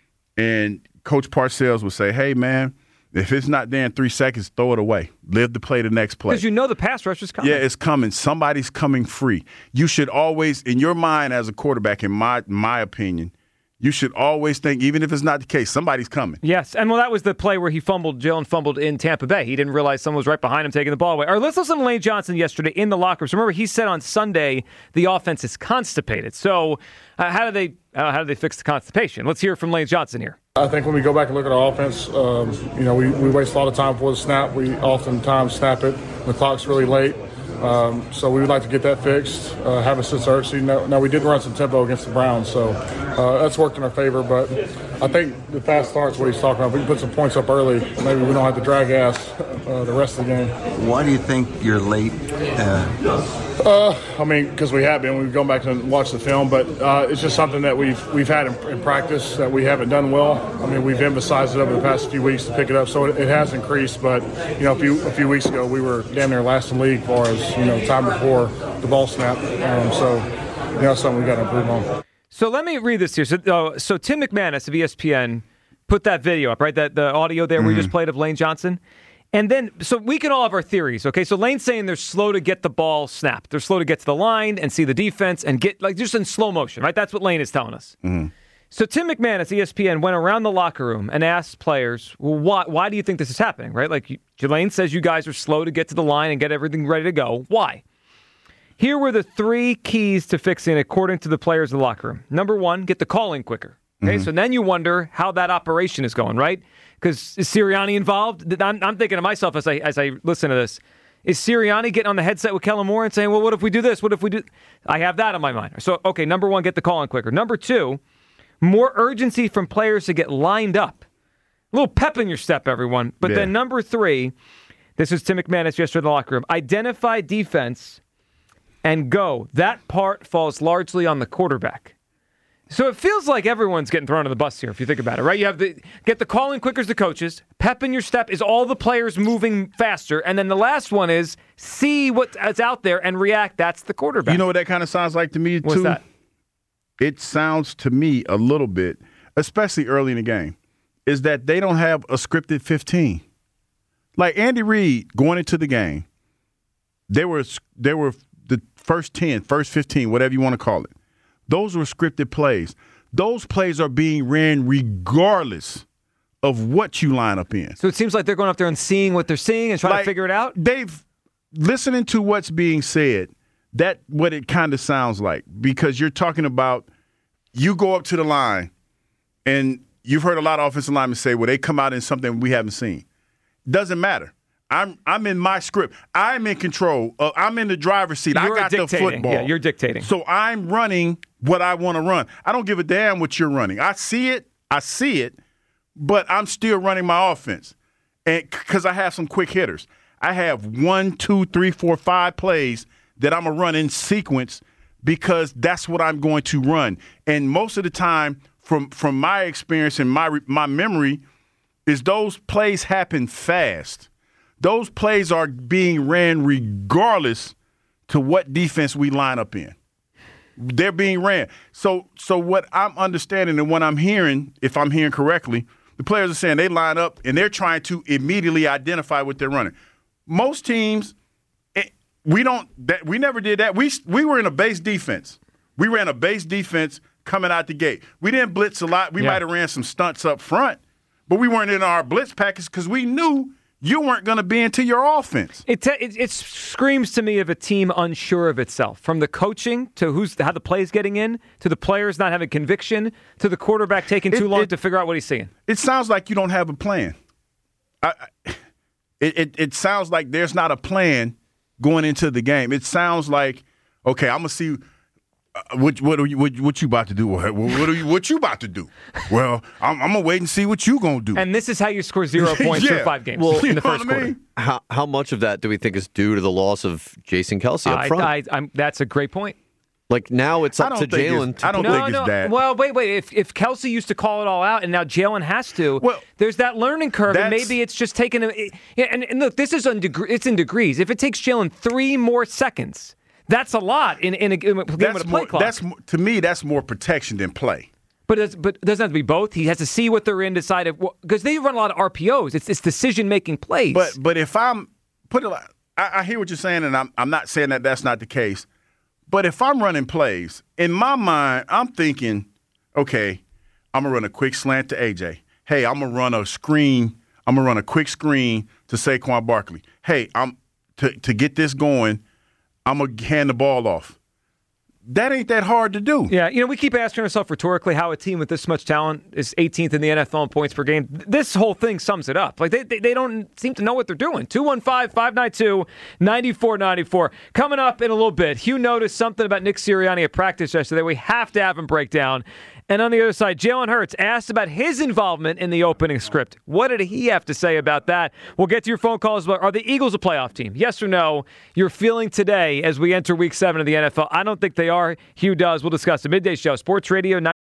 and Coach Parcells would say, hey, man, if it's not there in three seconds, throw it away. Live to play the next play. Because you know the pass rush is coming. Yeah, it's coming. Somebody's coming free. You should always, in your mind as a quarterback, in my my opinion, you should always think, even if it's not the case, somebody's coming. Yes, and well, that was the play where he fumbled, Jalen fumbled in Tampa Bay. He didn't realize someone was right behind him taking the ball away. All right, let's listen to Lane Johnson yesterday in the locker room. So remember, he said on Sunday the offense is constipated. So uh, how do they uh, how do they fix the constipation? Let's hear from Lane Johnson here. I think when we go back and look at our offense, um, you know, we, we waste a lot of time before the snap. We oftentimes snap it. The clock's really late. Um, so we would like to get that fixed, uh, have a sense of urgency. Now, now, we did run some tempo against the Browns, so uh, that's worked in our favor. But I think the fast start's what he's talking about. If we can put some points up early, maybe we don't have to drag ass uh, the rest of the game. Why do you think you're late? Uh, Uh, I mean, because we have been. We've gone back and watched the film, but uh, it's just something that we've we've had in, in practice that we haven't done well. I mean, we've emphasized it over the past few weeks to pick it up, so it, it has increased. But you know, a few a few weeks ago, we were damn near last in the league as far as you know time before the ball snap. Um, so you know, that's something we got to improve on. So let me read this here. So, uh, so Tim McManus of E S P N put that video up, right? That the audio there Mm-hmm. we just played of Lane Johnson. And then, so we can all have our theories, okay? So Lane's saying they're slow to get the ball snapped. They're slow to get to the line and see the defense and get, like, just in slow motion, right? That's what Lane is telling us. Mm-hmm. So Tim McManus, E S P N, went around the locker room and asked players, well, why, why do you think this is happening, right? Like, Lane says you guys are slow to get to the line and get everything ready to go. Why? Here were the three keys to fixing it, according to the players in the locker room. Number one, get the calling quicker. Okay, Mm-hmm. so then you wonder how that operation is going, right? Because is Sirianni involved? I'm, I'm thinking to myself as I as I listen to this, is Sirianni getting on the headset with Kellen Moore and saying, well, what if we do this? What if we do? I have that on my mind. So, okay, number one, get the call in quicker. Number two, more urgency from players to get lined up. A little pep in your step, everyone. But Yeah. then number three, this is Tim McManus yesterday in the locker room, identify defense and go. That part falls largely on the quarterback. So it feels like everyone's getting thrown on the bus here, if you think about it, right? You have the get the call in quicker as the coaches. Pep in your step is all the players moving faster. And then the last one is see what's out there and react. That's the quarterback. You know what that kind of sounds like to me, too? What's that? It sounds to me a little bit, especially early in the game, is that they don't have a scripted fifteen. Like Andy Reid going into the game, they were they were the first ten, first fifteen, whatever you want to call it. Those were scripted plays. Those plays are being ran regardless of what you line up in. So it seems like they're going up there and seeing what they're seeing and trying like, to figure it out? They've listening to what's being said, that what it kind of sounds like, because you're talking about you go up to the line and you've heard a lot of offensive linemen say, well, they come out in something we haven't seen. Doesn't matter. I'm I'm in my script. I'm in control. Uh, I'm in the driver's seat. You're I got dictating. the football. Yeah, you're dictating. So I'm running what I want to run. I don't give a damn what you're running. I see it. I see it. But I'm still running my offense, and because I have some quick hitters. I have one, two, three, four, five plays that I'm going to run in sequence because that's what I'm going to run. And most of the time, from from my experience and my my memory, is those plays happen fast. Those plays are being ran regardless to what defense we line up in. They're being ran. So so what I'm understanding and what I'm hearing, if I'm hearing correctly, the players are saying they line up and they're trying to immediately identify what they're running. Most teams, we don't. That, we never did that. We we were in a base defense. We ran a base defense coming out the gate. We didn't blitz a lot. We yeah. might have ran some stunts up front, but we weren't in our blitz package because we knew you weren't going to be into your offense. It, te- it it screams to me of a team unsure of itself, from the coaching to who's how the play's getting in, to the players not having conviction, to the quarterback taking too it, long it, to figure out what he's seeing. It sounds like you don't have a plan. I, I, it, it it sounds like there's not a plan going into the game. It sounds like, okay, I'm gonna see. Uh, what what are you what, what you about to do? What, what are you what you about to do? Well, I'm, I'm gonna wait and see what you gonna do. And this is how you score zero points yeah. for five games well, in the first I quarter. mean? How how much of that do we think is due to the loss of Jason Kelce up I, front? I, I'm, that's a great point. Like now it's up to Jalen. I don't no, think it's no. that. Well, wait, wait. If if Kelce used to call it all out, and now Jalen has to, well, there's that learning curve, and maybe it's just taking. A, yeah, and, and look, this is on degree, it's in degrees. If it takes Jalen three more seconds, that's a lot in in a, in a game that's with a play more, clock. That's to me, that's more protection than play. But it's, but it doesn't have to be both. He has to see what they're in, decide if because they run a lot of R P Os. It's it's decision making plays. But but if I'm put it, I, I hear what you're saying, and I'm I'm not saying that that's not the case. But if I'm running plays, in my mind, I'm thinking, okay, I'm going to run a quick slant to A J. Hey, I'm going to run a screen. I'm going to run a quick screen to Saquon Barkley. Hey, I'm to, to get this going, I'm going to hand the ball off. That ain't that hard to do. Yeah, you know, we keep asking ourselves rhetorically how a team with this much talent is eighteenth in the N F L in points per game. This whole thing sums it up. Like, they they, they don't seem to know what they're doing. two one five, five nine two, nine four nine four. Coming up in a little bit, Hugh noticed something about Nick Sirianni at practice yesterday. We have to have him break down. And on the other side, Jalen Hurts asked about his involvement in the opening script. What did he have to say about that? We'll get to your phone calls. Are the Eagles a playoff team? Yes or no? You're feeling today as we enter week seven of the N F L. I don't think they are. Hugh does. We'll discuss the Midday Show. Sports Radio.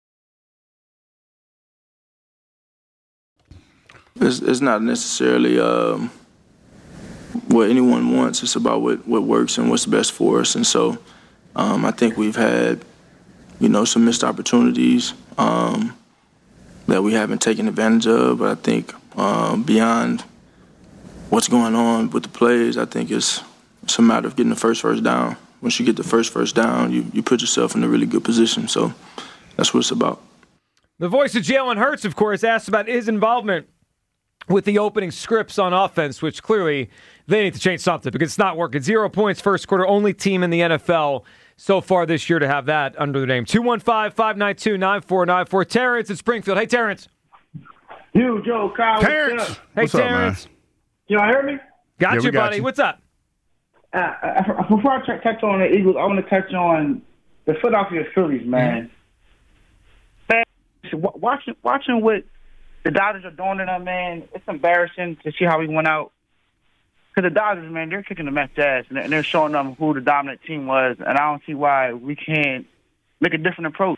It's, it's not necessarily um, what anyone wants. It's about what, what works and what's best for us. And so um, I think we've had you know, some missed opportunities um, that we haven't taken advantage of. But I think um, beyond what's going on with the plays, I think it's, it's a matter of getting the first first down. Once you get the first first down, you, you put yourself in a really good position. So that's what it's about. The voice of Jalen Hurts, of course, asked about his involvement with the opening scripts on offense, which clearly they need to change something because it's not working. Zero points first quarter, only team in the N F L so far this year to have that under the name. two one five, five nine two, nine four nine four. Terrence in Springfield. Hey, Terrence. You, Joe, Kyle. Terrence. What's up? Hey, what's Terrence. Up, Y'all hear me? Got yeah, you, got buddy. You. What's up? Uh, uh, before I t- touch on the Eagles, I want to touch on the Philadelphia Phillies, man. Mm-hmm. Watching, watching what the Dodgers are doing to them, man, it's embarrassing to see how we went out. Because the Dodgers, man, they're kicking the Mets' ass, and they're showing them who the dominant team was, and I don't see why we can't make a different approach.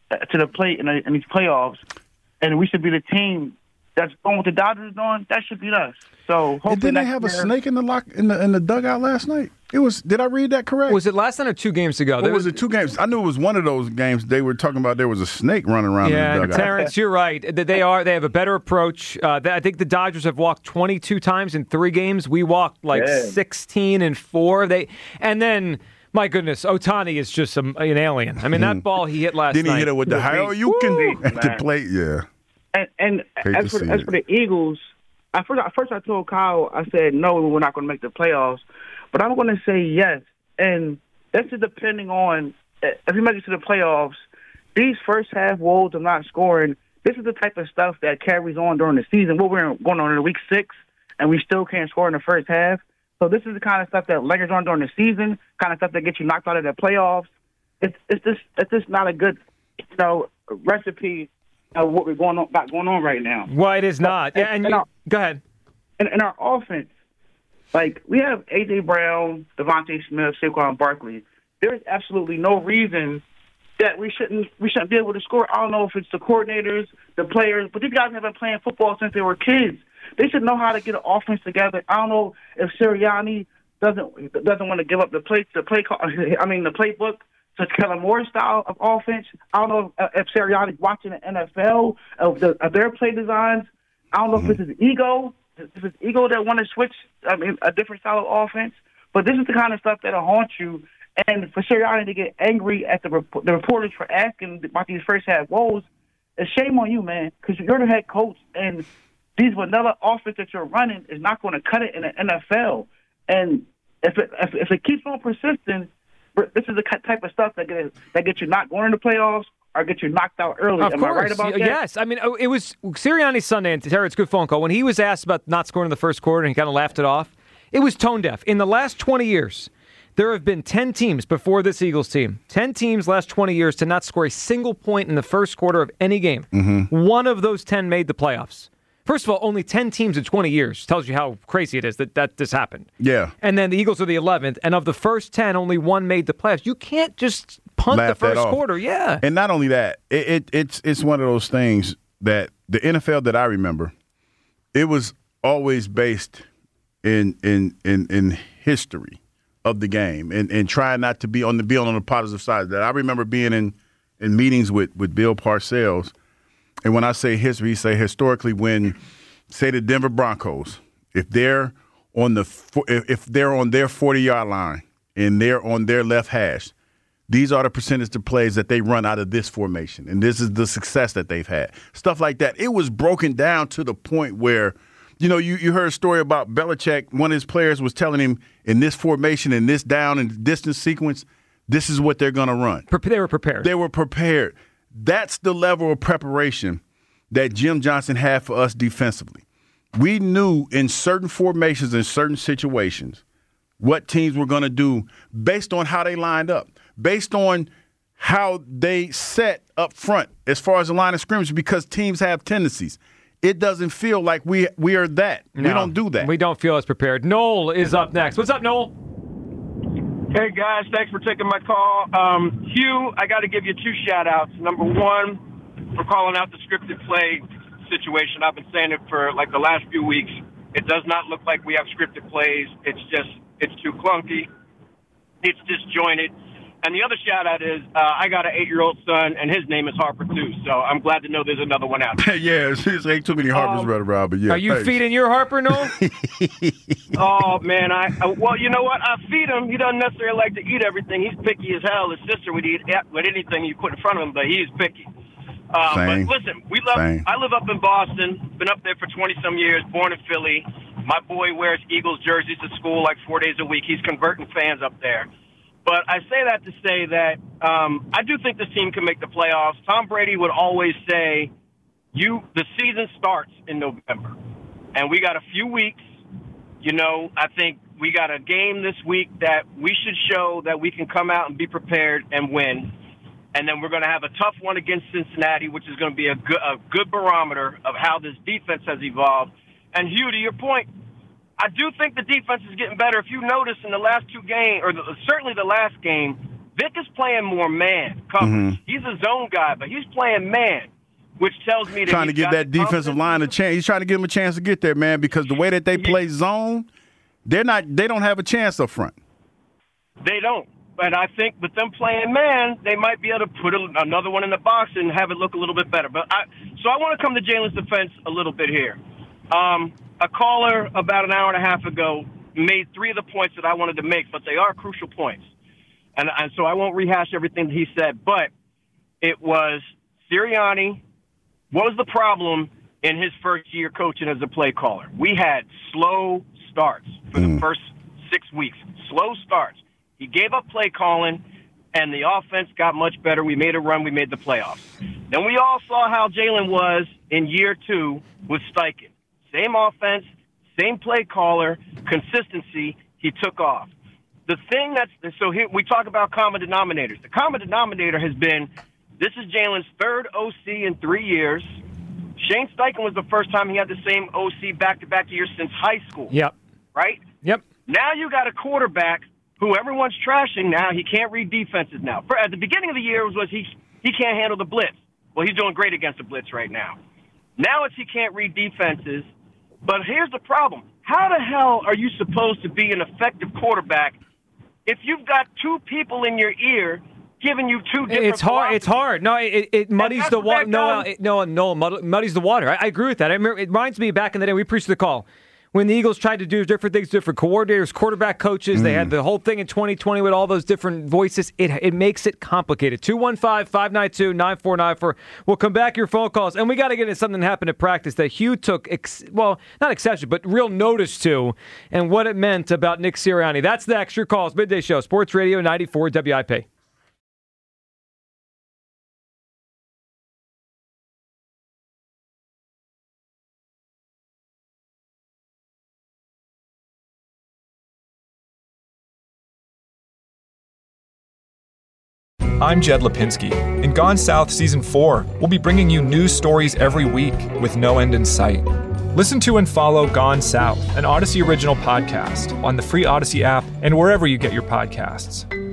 to the plate in, a, in these playoffs, and we should be the team that's going with the Dodgers doing. That should be us. So hopefully, and didn't they have a year, snake in the lock in the in the dugout last night? It was. Did I read that correct? Was it last night or two games ago? Or There was it two games? I knew it was one of those games. They were talking about there was a snake running around Yeah, in the dugout. Terrence, you're right. That They are. They have a better approach. Uh, I think the Dodgers have walked twenty-two times in three games. We walked like Yeah. sixteen and four. They and then. My goodness, Ohtani is just a, an alien. I mean, that ball he hit last Didn't night. he hit it with the high? You can at the man. plate, yeah. And, and Hate as to for see as it. for the Eagles, at first, at first I told Kyle, I said no, we're not going to make the playoffs, but I'm going to say yes, and that's just depending on if we make it to the playoffs. These first half woes of not scoring, this is the type of stuff that carries on during the season. What we're going on in week six, and we still can't score in the first half. So this is the kind of stuff that lingers on during the season, kind of stuff that gets you knocked out of the playoffs. It's it's just it's just not a good, you know, recipe of what we're going on got going on right now. Well, it is not. Yeah, and in you, our, go ahead. In, in our offense, like we have A J Brown, Devontae Smith, Saquon Barkley. There's absolutely no reason that we shouldn't we shouldn't be able to score. I don't know if it's the coordinators, the players, but these guys have been playing football since they were kids. They should know how to get an offense together. I don't know if Sirianni doesn't doesn't want to give up the play the play call, I mean the playbook to Kellen Moore's style of offense. I don't know if, if Sirianni's watching the N F L of, the, of their play designs. I don't know mm-hmm. if it's his ego, if it's ego that want to switch. I mean a different style of offense. But this is the kind of stuff that'll haunt you. And for Sirianni to get angry at the rep- the reporters for asking about these first half woes, it's shame on you, man, because you're the head coach and these vanilla offense that you're running is not going to cut it in the N F L. And if it if, if it keeps on persisting, this is the type of stuff that gets that gets you not going into the playoffs or get you knocked out early. Of Am course. I right about that? Yes. I mean, it was Sirianni's Sunday, and Terry, it's a good phone call. When he was asked about not scoring in the first quarter and he kind of laughed it off, it was tone deaf. In the last twenty years, there have been ten teams before this Eagles team, ten teams last twenty years to not score a single point in the first quarter of any game. Mm-hmm. One of those ten made the playoffs. First of all, only ten teams in twenty years tells you how crazy it is that, that this happened. Yeah. And then the Eagles are the eleventh, and of the first ten, only one made the playoffs. You can't just punt Laugh the that first off. quarter. Yeah. And not only that, it, it it's it's one of those things that the N F L that I remember, it was always based in in in, in history of the game and, and trying not to be on the be on the positive side. That I remember being in, in meetings with, with Bill Parcells. And when I say history, he say historically when, say, the Denver Broncos, if they're on the if they're on their forty-yard line and they're on their left hash, these are the percentage of plays that they run out of this formation, and this is the success that they've had. Stuff like that. It was broken down to the point where, you know, you, you heard a story about Belichick. One of his players was telling him in this formation, in this down and distance sequence, this is what they're going to run. They were prepared. They were prepared. That's the level of preparation that Jim Johnson had for us defensively. We knew in certain formations, in certain situations, what teams were going to do based on how they lined up, based on how they set up front as far as the line of scrimmage, because teams have tendencies. It doesn't feel like we we are that. No, we don't do that. We don't feel as prepared. Noel is up next. What's up, Noel? Hey, guys. Thanks for taking my call. Um, Hugh, I got to give you two shout-outs. Number one, for calling out the scripted play situation. I've been saying it for, like, the last few weeks. It does not look like we have scripted plays. It's just, it's too clunky. It's disjointed. And the other shout-out is uh, I got an eight-year-old son, and his name is Harper, too. So I'm glad to know there's another one out there. Yeah, there's ain't too many Harpers Um, running around, but yeah. Are you thanks. feeding your Harper, Noel? Oh, man. I, I Well, you know what? I feed him. He doesn't necessarily like to eat everything. He's picky as hell. His sister would eat with anything you put in front of him, but he's picky. Um, Same. But listen, we love. Same. I live up in Boston. Been up there for twenty-some years. Born in Philly. My boy wears Eagles jerseys to school like four days a week. He's converting fans up there. But I say that to say that um, I do think this team can make the playoffs. Tom Brady would always say, "You, the season starts in November, and we got a few weeks. You know, I think we got a game this week that we should show that we can come out and be prepared and win." And then we're going to have a tough one against Cincinnati, which is going to be a good, a good barometer of how this defense has evolved. And, Hugh, to your point, I do think the defense is getting better. If you notice in the last two games, or the, certainly the last game, Vic is playing more man coverage. Mhm. He's a zone guy, but he's playing man, which tells me that Trying to he's give got that the defensive line a chance. He's trying to give him a chance to get there, man, because the way that they play zone, they're not. They don't have a chance up front. They don't. But I think with them playing man, they might be able to put a, another one in the box and have it look a little bit better. But I, so I want to come to Jalen's defense a little bit here. Um, a caller about an hour and a half ago made three of the points that I wanted to make, but they are crucial points. And, and so I won't rehash everything that he said, but it was Sirianni. What was the problem in his first year coaching as a play caller? We had slow starts for the first six weeks. Slow starts. He gave up play calling, and the offense got much better. We made a run. We made the playoffs. Then we all saw how Jalen was in year two with Steichen. Same offense, same play caller, consistency. He took off. The thing that's – so here we talk about common denominators. The common denominator has been this is Jalen's third O C in three years. Shane Steichen was the first time he had the same O C back-to-back years since high school. Yep. Right? Yep. Now you got a quarterback – who everyone's trashing now. He can't read defenses now. For, at the beginning of the year, it was he he can't handle the blitz. Well, he's doing great against the blitz right now. Now it's he can't read defenses. But here's the problem. How the hell are you supposed to be an effective quarterback if you've got two people in your ear giving you two different It's hard. philosophies? It's hard. No, it, it muddies that's the what water. that No, does. it, no, no, mud- muddies the water. I, I agree with that. I remember, it reminds me back in the day we preached the call when the Eagles tried to do different things, different coordinators, quarterback coaches. Mm. They had the whole thing in twenty twenty with all those different voices. It it makes it complicated. two one five, five nine two, nine four nine four. We'll come back your phone calls, and we got to get into something that happened at practice that Hugh took, ex- well, not exception, but real notice to, and what it meant about Nick Sirianni. That's next. Your calls, Midday Show, Sports Radio ninety-four W I P. I'm Jed Lipinski. In Gone South Season four, we'll be bringing you news stories every week with no end in sight. Listen to and follow Gone South, an Odyssey original podcast, on the free Odyssey app and wherever you get your podcasts.